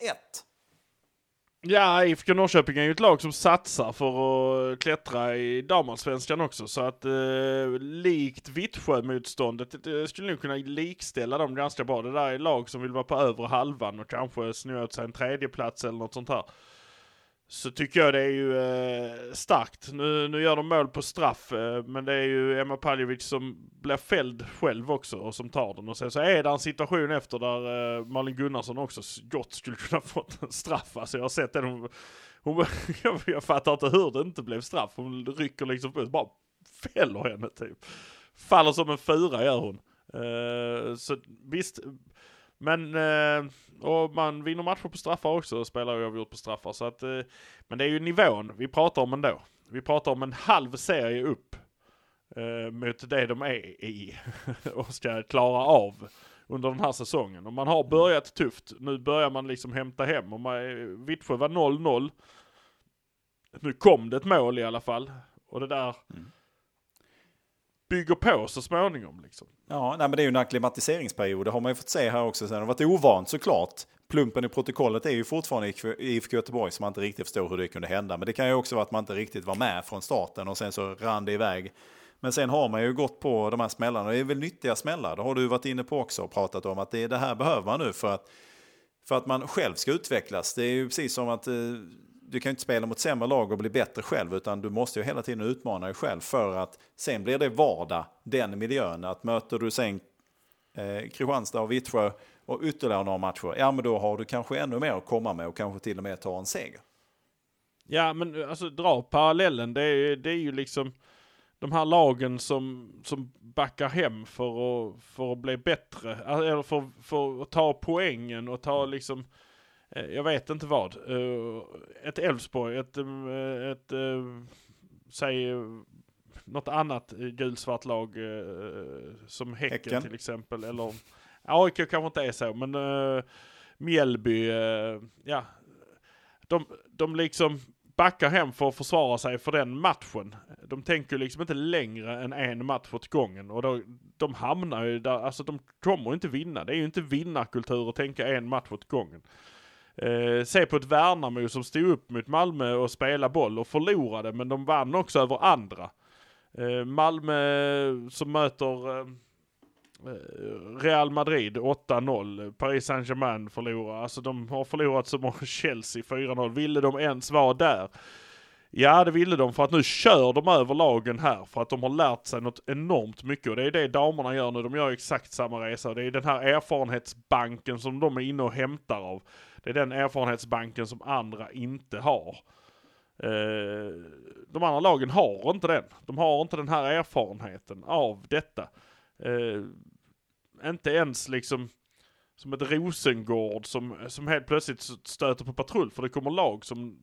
Ja, IFK Norrköping är ju ett lag som satsar för att klättra i damallsvenskan också. Så att likt Vittsjö-motståndet, det skulle nog kunna likställa dem ganska bra. Det där är lag som vill vara på övre halvan och kanske snöa ut sig en tredjeplats eller något sånt här. Så tycker jag det är ju starkt. Nu gör de mål på straff, men det är ju Emma Paljovic som blir fälld själv också och som tar den. Och sen så är det en situation efter där Malin Gunnarsson också gott skulle kunna fått en straff. Alltså jag har sett den. Jag fattar inte hur det inte blev straff. Hon rycker liksom ut, bara fäller henne typ. Faller som en 4 gör hon. Så visst. Men och man vinner matcher på straffar också och spelar oavgjort på straffar. Så att, men det är ju nivån vi pratar om ändå. Vi pratar om en halv serie upp mot det de är i och ska klara av under den här säsongen. Och man har börjat tufft. Nu börjar man liksom hämta hem. Och Vittsjö var 0-0. Nu kom det ett mål i alla fall. Och det där... bygger på så småningom liksom. Ja, nej, men det är ju en akklimatiseringsperiod. Det har man ju fått se här också. Sen har det varit ovant såklart. Plumpen i protokollet är ju fortfarande IFK Göteborg som man inte riktigt förstår hur det kunde hända. Men det kan ju också vara att man inte riktigt var med från starten och sen så rann det iväg. Men sen har man ju gått på de här smällarna. Det är väl nyttiga smällar. Det har du varit inne på också och pratat om att det här behöver man nu för att man själv ska utvecklas. Det är ju precis som att du kan inte spela mot sämre lag och bli bättre själv, utan du måste ju hela tiden utmana dig själv för att sen blir det vardag, den miljön. Att möter du sen Kristianstad och Vittsjö och ytterligare några matcher, ja men då har du kanske ännu mer att komma med och kanske till och med ta en seger. Ja, men alltså dra parallellen, det är ju liksom de här lagen som backar hem för att bli bättre, eller för att ta poängen och ta liksom, jag vet inte vad, ett Elfsborg, säg något annat gulsvart lag som Häcken till exempel, eller AIK kanske inte är så, men Mjällby, ja, de liksom backar hem för att försvara sig för den matchen. De tänker liksom inte längre än en match åt gången, och då, de hamnar ju där, alltså de kommer inte vinna. Det är ju inte vinnarkultur att tänka en match åt gången. Se på ett Värnamo som stod upp mot Malmö och spelade boll och förlorade, men de vann också över andra. Malmö som möter Real Madrid 8-0, Paris Saint-Germain förlorar. Alltså de har förlorat som många Chelsea 4-0. Ville de ens vara där? Ja, det ville de, för att nu kör de över lagen här, för att de har lärt sig något enormt mycket, och det är det damerna gör nu. De gör exakt samma resa. Det är den här erfarenhetsbanken som de är inne och hämtar av. Det är den erfarenhetsbanken som andra inte har. De andra lagen har inte den. De har inte den här erfarenheten av detta. Inte ens liksom som ett Rosengård som helt plötsligt stöter på patrull, för det kommer lag som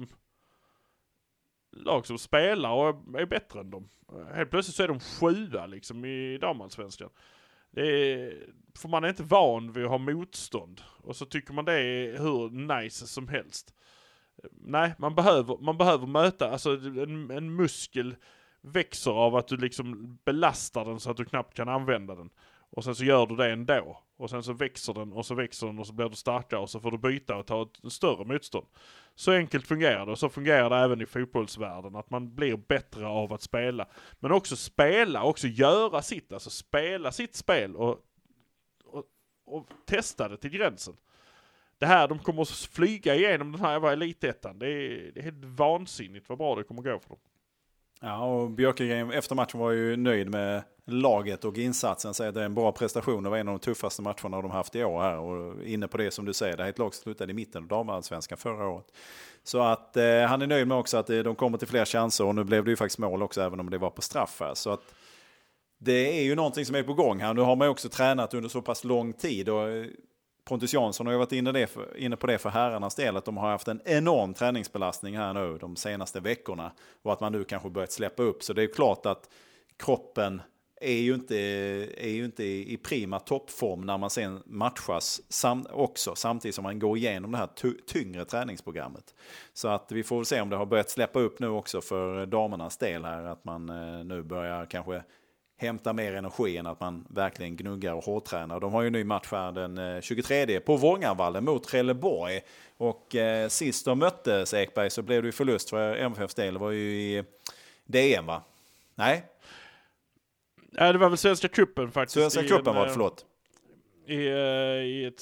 spelar och är bättre än dem. Helt plötsligt så är de 7 liksom i damallsvenskan. För man är inte van vid att ha motstånd, och så tycker man det är hur nice som helst. Nej, man behöver möta, alltså en muskel växer av att du liksom belastar den så att du knappt kan använda den. Och sen så gör du det ändå. Och sen så växer den och så blir du starkare, och så får du byta och ta ett större motstånd. Så enkelt fungerar det, och så fungerar det även i fotbollsvärlden. Att man blir bättre av att spela. Men också göra sitt. Alltså spela sitt spel och testa det till gränsen. Det här, de kommer att flyga igenom den här jävla elitettan. Det är helt vansinnigt vad bra det kommer gå för dem. Ja, och Björkegren efter matchen var ju nöjd med laget och insatsen. Säger att det är en bra prestation. Det var en av de tuffaste matcherna de haft i år här. Och inne på det som du säger, det är ett lag som slutade i mitten av damallsvenskan förra året. Så att han är nöjd med också att de kommer till fler chanser. Och nu blev det ju faktiskt mål också, även om det var på straff här. Så att det är ju någonting som är på gång här. Nu har man ju också tränat under så pass lång tid, och Pontus Jansson har ju varit inne på det för herrarnas del, att de har haft en enorm träningsbelastning här nu de senaste veckorna, och att man nu kanske börjat släppa upp. Så det är klart att kroppen är ju inte i prima toppform när man sen matchas samtidigt som man går igenom det här tyngre träningsprogrammet. Så att vi får väl se om det har börjat släppa upp nu också för damernas del här, att man nu börjar kanske hämta mer energi än att man verkligen gnuggar och hårdtränar. De har ju en ny match här den 23 på Vångavallen mot Trelleborg. Och sist de möttes, Ekberg, så blev det ju förlust för MFFs del. Det var ju i DM, va? Nej? Ja, det var väl Svenska cupen faktiskt. Svenska cupen var det, förlåt. I ett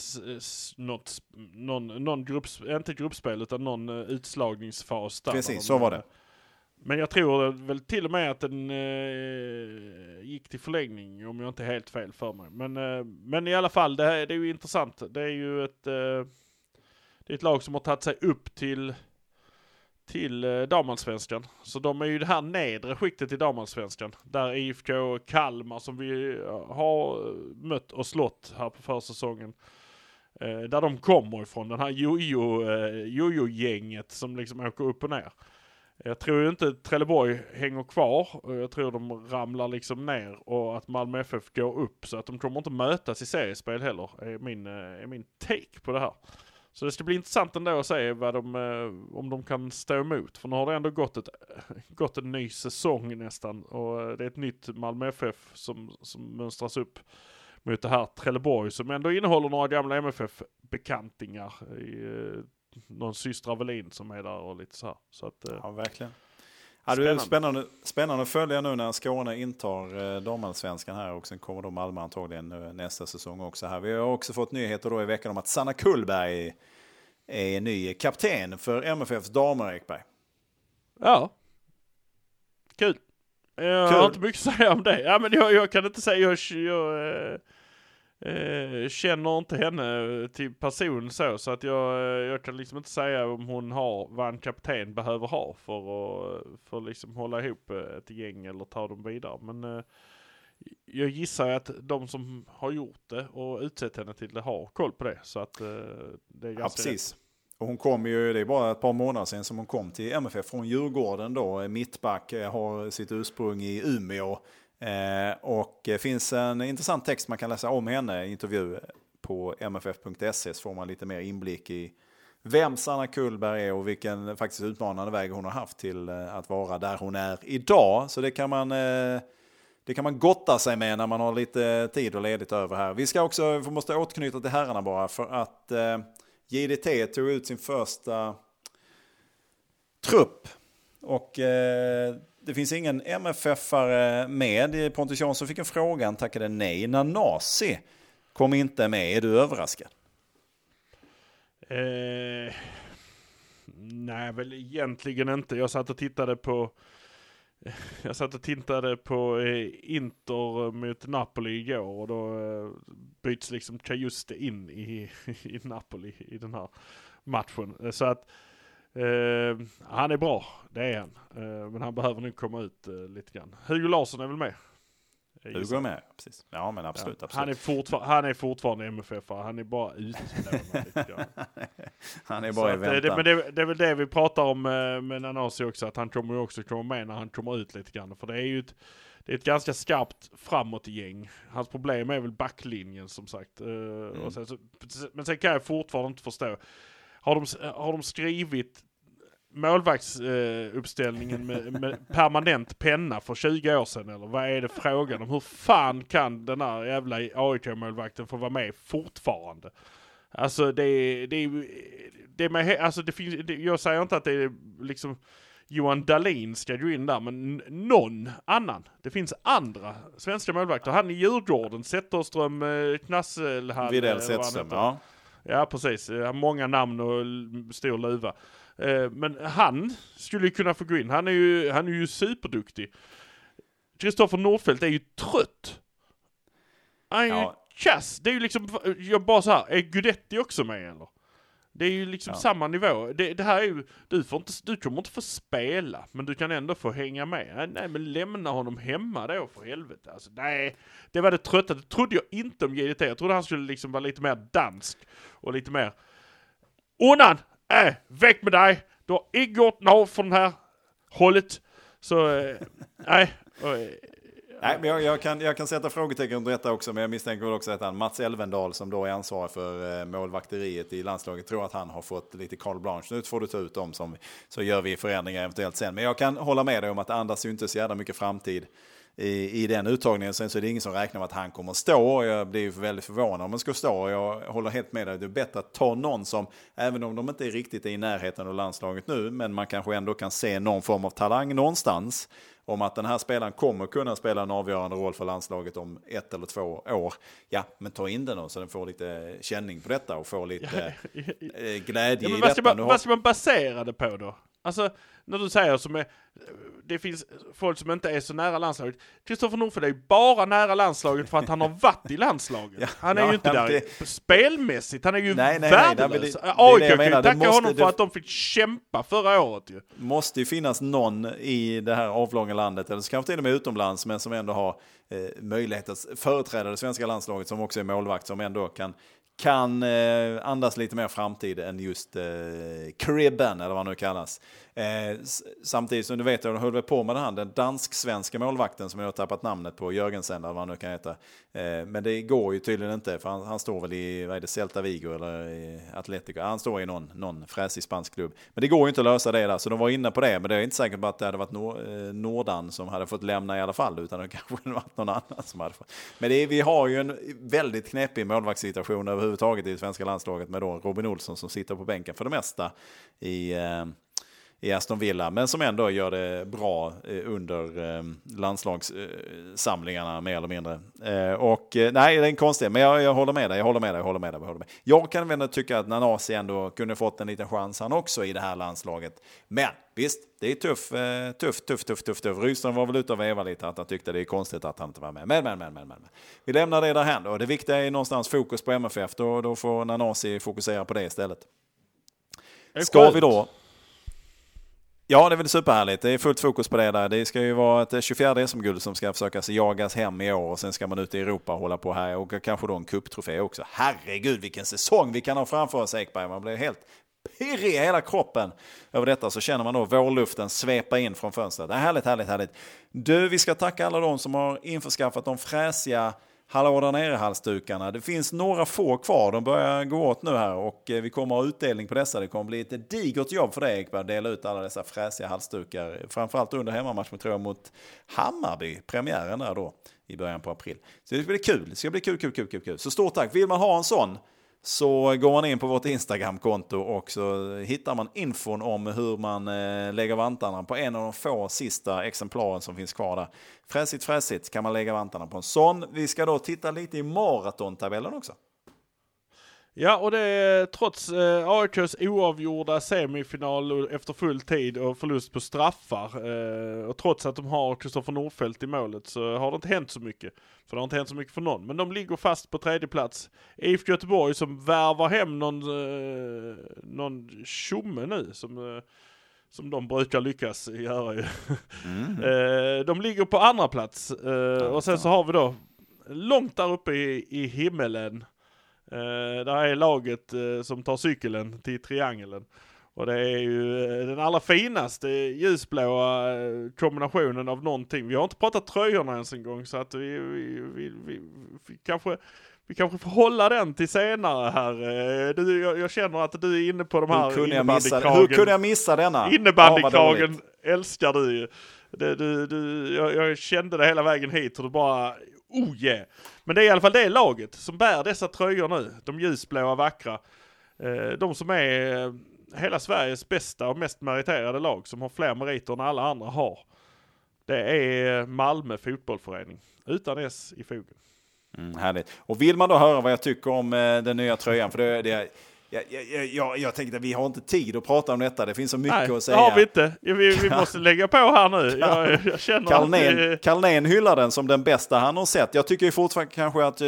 någon inte gruppspel utan någon utslagningsfas där. Precis, så var det. Men jag tror väl till och med att den gick till förlängning, om jag inte är helt fel för mig. Men i alla fall, det är ju intressant. Det är ju ett lag som har tagit sig upp till damallsvenskan. Så de är ju det här nedre skiktet i damallsvenskan. Där IFK Kalmar, som vi har mött och slått här på försäsongen, där de kommer ifrån, den här jojo-gänget som liksom åker upp och ner. Jag tror ju inte Trelleborg hänger kvar. Jag tror de ramlar liksom ner, och att Malmö FF går upp, så att de kommer inte mötas i seriespel heller, är min take på det här. Så det ska bli intressant ändå att se om de kan stå emot. För nu har det ändå gått en ny säsong nästan. Och det är ett nytt Malmö FF som mönstras upp mot det här Trelleborg. Som ändå innehåller några gamla MFF-bekantingar. Någon systra Velin som är där och lite så här. Så att, ja, verkligen. Ja, det är spännande att följa nu när Skåne intar damallsvenskan här, och sen kommer då Malmö antagligen nästa säsong också här. Vi har också fått nyheter då i veckan om att Sanna Kullberg är ny kapten för MFFs damer, Ekberg. Ja. Kul. Jag har inte mycket att säga om det. Ja, men jag kan inte säga, jag känner inte henne till person så att jag kan liksom inte säga om hon har vad en kapten behöver ha för liksom hålla ihop ett gäng eller ta dem vidare. Men jag gissar att de som har gjort det och utsett henne till det har koll på det. Så att det är ganska precis. Rätt. Och hon kom ju, det är bara ett par månader sedan som hon kom till MFF från Djurgården då. Mittback, har sitt ursprung i Umeå. Och det finns en intressant text man kan läsa om henne i intervju på mff.se, så får man lite mer inblick i vem Sanna Kullberg är och vilken faktiskt utmanande väg hon har haft till att vara där hon är idag. Så det kan man gotta sig med när man har lite tid och ledigt över här. Vi måste återknyta till herrarna bara, för att JDT tog ut sin första trupp och det finns ingen MFF-are med. Pontus Jansson fick en fråga, han tackade nej. Nanasi kom inte med. Är du överraskad? Nej, väl egentligen inte. Jag satt och tittade på Inter mot Napoli igår, och då byts liksom Cajuste in i Napoli i den här matchen. Så att han är bra, det är han. Men han behöver nu komma ut lite grann. Hugo Larsson är väl med? Hugo är med, precis. Ja, men absolut. Ja, han är fortfarande MFF-are. Han är bara ute. Han är bara i väntan. Men det är väl det vi pratar om med Nanasi också. Att han kommer ju också komma med när han kommer ut lite grann. För det är ju ett ganska skarpt framåt-gäng. Hans problem är väl backlinjen, som sagt. Och men sen kan jag fortfarande inte förstå. Har de skrivit målvaktsuppställningen med permanent penna för 20 år sedan, eller vad är det frågan om? Hur fan kan den här jävla AIK-målvakten få vara med fortfarande? Alltså jag säger inte att det är liksom Johan Dahlin ska gå in där, men någon annan. Det finns andra svenska målvakter. Han i Djurgården, Zetterström, Knasselhall, Videll Zetterström, ja. Ja, precis. Många namn och stor luva. Men han skulle ju kunna få gå in. Han är ju superduktig. Kristoffer Nordfeldt är ju trött. Han är ju kass. Det är ju liksom, jag bara så här, är Gudetti också med eller? Det är ju liksom samma nivå. Det här är ju, du kommer inte få spela, men du kan ändå få hänga med. Nej, men lämna honom hemma då för helvete. Alltså, nej, det var det trötta. Det trodde jag inte om JDT. Jag trodde han skulle liksom vara lite mer dansk och lite mer undan. Väck med dig. Du har inget nav från det här hållet. Så, nej. Nej, men jag kan sätta frågetecken under detta också, men jag misstänker också att Mats Elvendal, som då är ansvarig för målvakteriet i landslaget, tror att han har fått lite carte blanche. Nu får du ta ut dem, så gör vi förändringar eventuellt sen. Men jag kan hålla med dig om att det andas ju inte så jävla mycket framtid i den uttagningen. Sen så är det ingen som räknar med att han kommer att stå. Jag blir ju väldigt förvånad om han ska stå. Jag håller helt med dig. Det är bättre att ta någon som, även om de inte är riktigt i närheten av landslaget nu, men man kanske ändå kan se någon form av talang någonstans, om att den här spelaren kommer kunna spela en avgörande roll för landslaget om 1 eller 2 år. Ja, men ta in den då, så den får lite känning på detta och får lite glädje i detta. Vad ska man basera det på då? Alltså, när du säger det finns folk som inte är så nära landslaget. Kristoffer Nordfeldt är ju bara nära landslaget för att han har varit i landslaget. Han är ju inte där spelmässigt. Han är ju värdelös. AIK kan ju tacka honom för att de fick kämpa förra året. Ju. Måste ju finnas någon i det här avlånga landet, eller så kanske till och med utomlands, men som ändå har möjlighet att företräda det svenska landslaget, som också är målvakt, som ändå kan andas lite mer framtid än just Cribben eller vad det nu kallas. Samtidigt som du vet, jag höll på med den dansk-svenska målvakten som jag har tappat namnet på, Jörgensen eller vad det nu kan heta. Men det går ju tydligen inte, för han står väl i, vad är det, Celta Vigo eller i Atletico. Han står i någon fräsig spansk klubb. Men det går ju inte att lösa det där, så de var inne på det. Men det är inte säkert att det hade varit Nordan som hade fått lämna i alla fall, utan det kanske varit någon annan som hade fått. Men vi har ju en väldigt knepig målvaktssituation överhuvudtaget i det svenska landslaget med då Robin Olsson som sitter på bänken för det mesta i Aston Villa, men som ändå gör det bra under landslagssamlingarna mer eller mindre. Nej, det är en konstig, men jag håller med dig. Jag kan väl tycka att Nanasi ändå kunde fått en liten chans han också i det här landslaget. Men visst, det är tufft. Rydström var väl ute och veva lite att han tyckte det är konstigt att han inte var med. Men. Vi lämnar det därhän, och det viktiga är någonstans fokus på MFF. Då får Nanasi fokusera på det istället. Ska vi då? Ja, det är väl superhärligt. Det är fullt fokus på det där. Det ska ju vara ett 24 SM-guld som ska försöka jagas hem i år. Och sen ska man ut i Europa och hålla på här. Och kanske då en cuptrofé också. Herregud, vilken säsong vi kan ha framför oss, Ekberg. Man blir helt pirrig i hela kroppen över detta. Så känner man då vårluften svepa in från fönstret. Det är härligt. Du, vi ska tacka alla de som har införskaffat de fräsiga Hallå där nere halsdukarna. Det finns några få kvar. De börjar gå åt nu här och vi kommer ha utdelning på dessa. Det kommer bli ett digert jobb för dig, Ekberg, att dela ut alla dessa fräsiga halsdukar. Framförallt under hemmamatchen, tror jag, mot Hammarby. Premiären där då i början på april. Så det blir kul. Det ska bli kul. Så stort tack. Vill man ha en sån, så går man in på vårt Instagram-konto och så hittar man infon om hur man lägger vantarna på en av de få sista exemplaren som finns kvar där. Fräsigt kan man lägga vantarna på en sån. Vi ska då titta lite i maratontabellen också. Ja, och det är trots AIKs oavgjorda semifinal efter full tid och förlust på straffar. Och trots att de har Kristoffer Nordfeldt i målet så har det inte hänt så mycket. För det har inte hänt så mycket för någon. Men de ligger fast på tredje plats. IFK Göteborg som värvar hem någon tjomme nu som de brukar lyckas göra ju. De ligger på andra plats. Och sen så har vi då långt där uppe i himmelen. Där är laget som tar cykeln till triangeln. Och det är ju den allra finaste ljusblåa kombinationen av någonting. Vi har inte pratat tröjorna ens en gång, så att vi kanske får hålla den till senare här. Jag känner att du är inne på de här innebandykragen. Hur kunde jag missa denna? Innebandykragen älskar du ju. Jag kände det hela vägen hit och du bara... Oh yeah. Men det är i alla fall det laget som bär dessa tröjor nu. De ljusblåa, vackra. De som är hela Sveriges bästa och mest meriterade lag, som har fler meriter än alla andra har. Det är Malmö fotbollsförening. Utan S i fogen. Härligt. Och vill man då höra vad jag tycker om den nya tröjan, för jag tänkte att vi har inte tid att prata om detta. Det finns så mycket att säga. Nej, har vi inte. Vi måste lägga på här nu. Jag känner Carlnén hyllar den som den bästa han har sett. Jag tycker ju fortfarande kanske att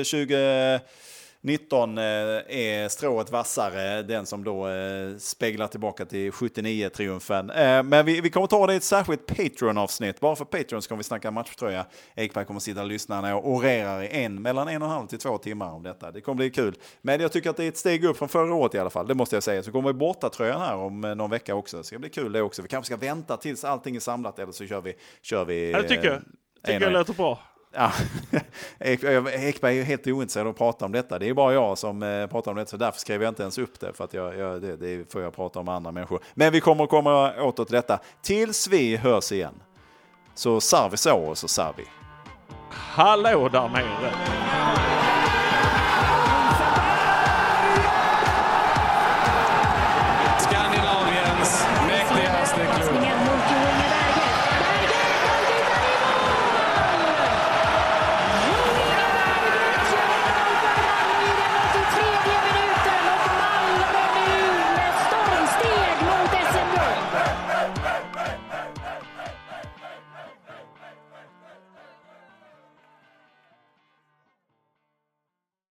2019 är strået vassare. Den som då speglar tillbaka till 79-triumfen. Men vi kommer ta det i ett särskilt Patreon-avsnitt. Bara för Patreons kommer vi snacka matchtröja. Ekberg kommer sitta och lyssna när jag orerar i mellan 1,5 till 2 timmar om detta. Det kommer bli kul. Men jag tycker att det är ett steg upp från förra året i alla fall. Det måste jag säga. Så kommer vi borta tröjan här om någon vecka också. Så det ska bli kul det också. Vi kanske ska vänta tills allting är samlat, eller så kör vi jag tycker jag låter bra. Ja, Ekberg är ju helt ointresserad att prata om detta. Det är bara jag som pratar om det, så därför skrev jag inte ens upp det, för att det får jag prata om andra människor. Men vi kommer åter till detta. Tills vi hörs igen, så sar vi så och så sar vi. Hallå där nere!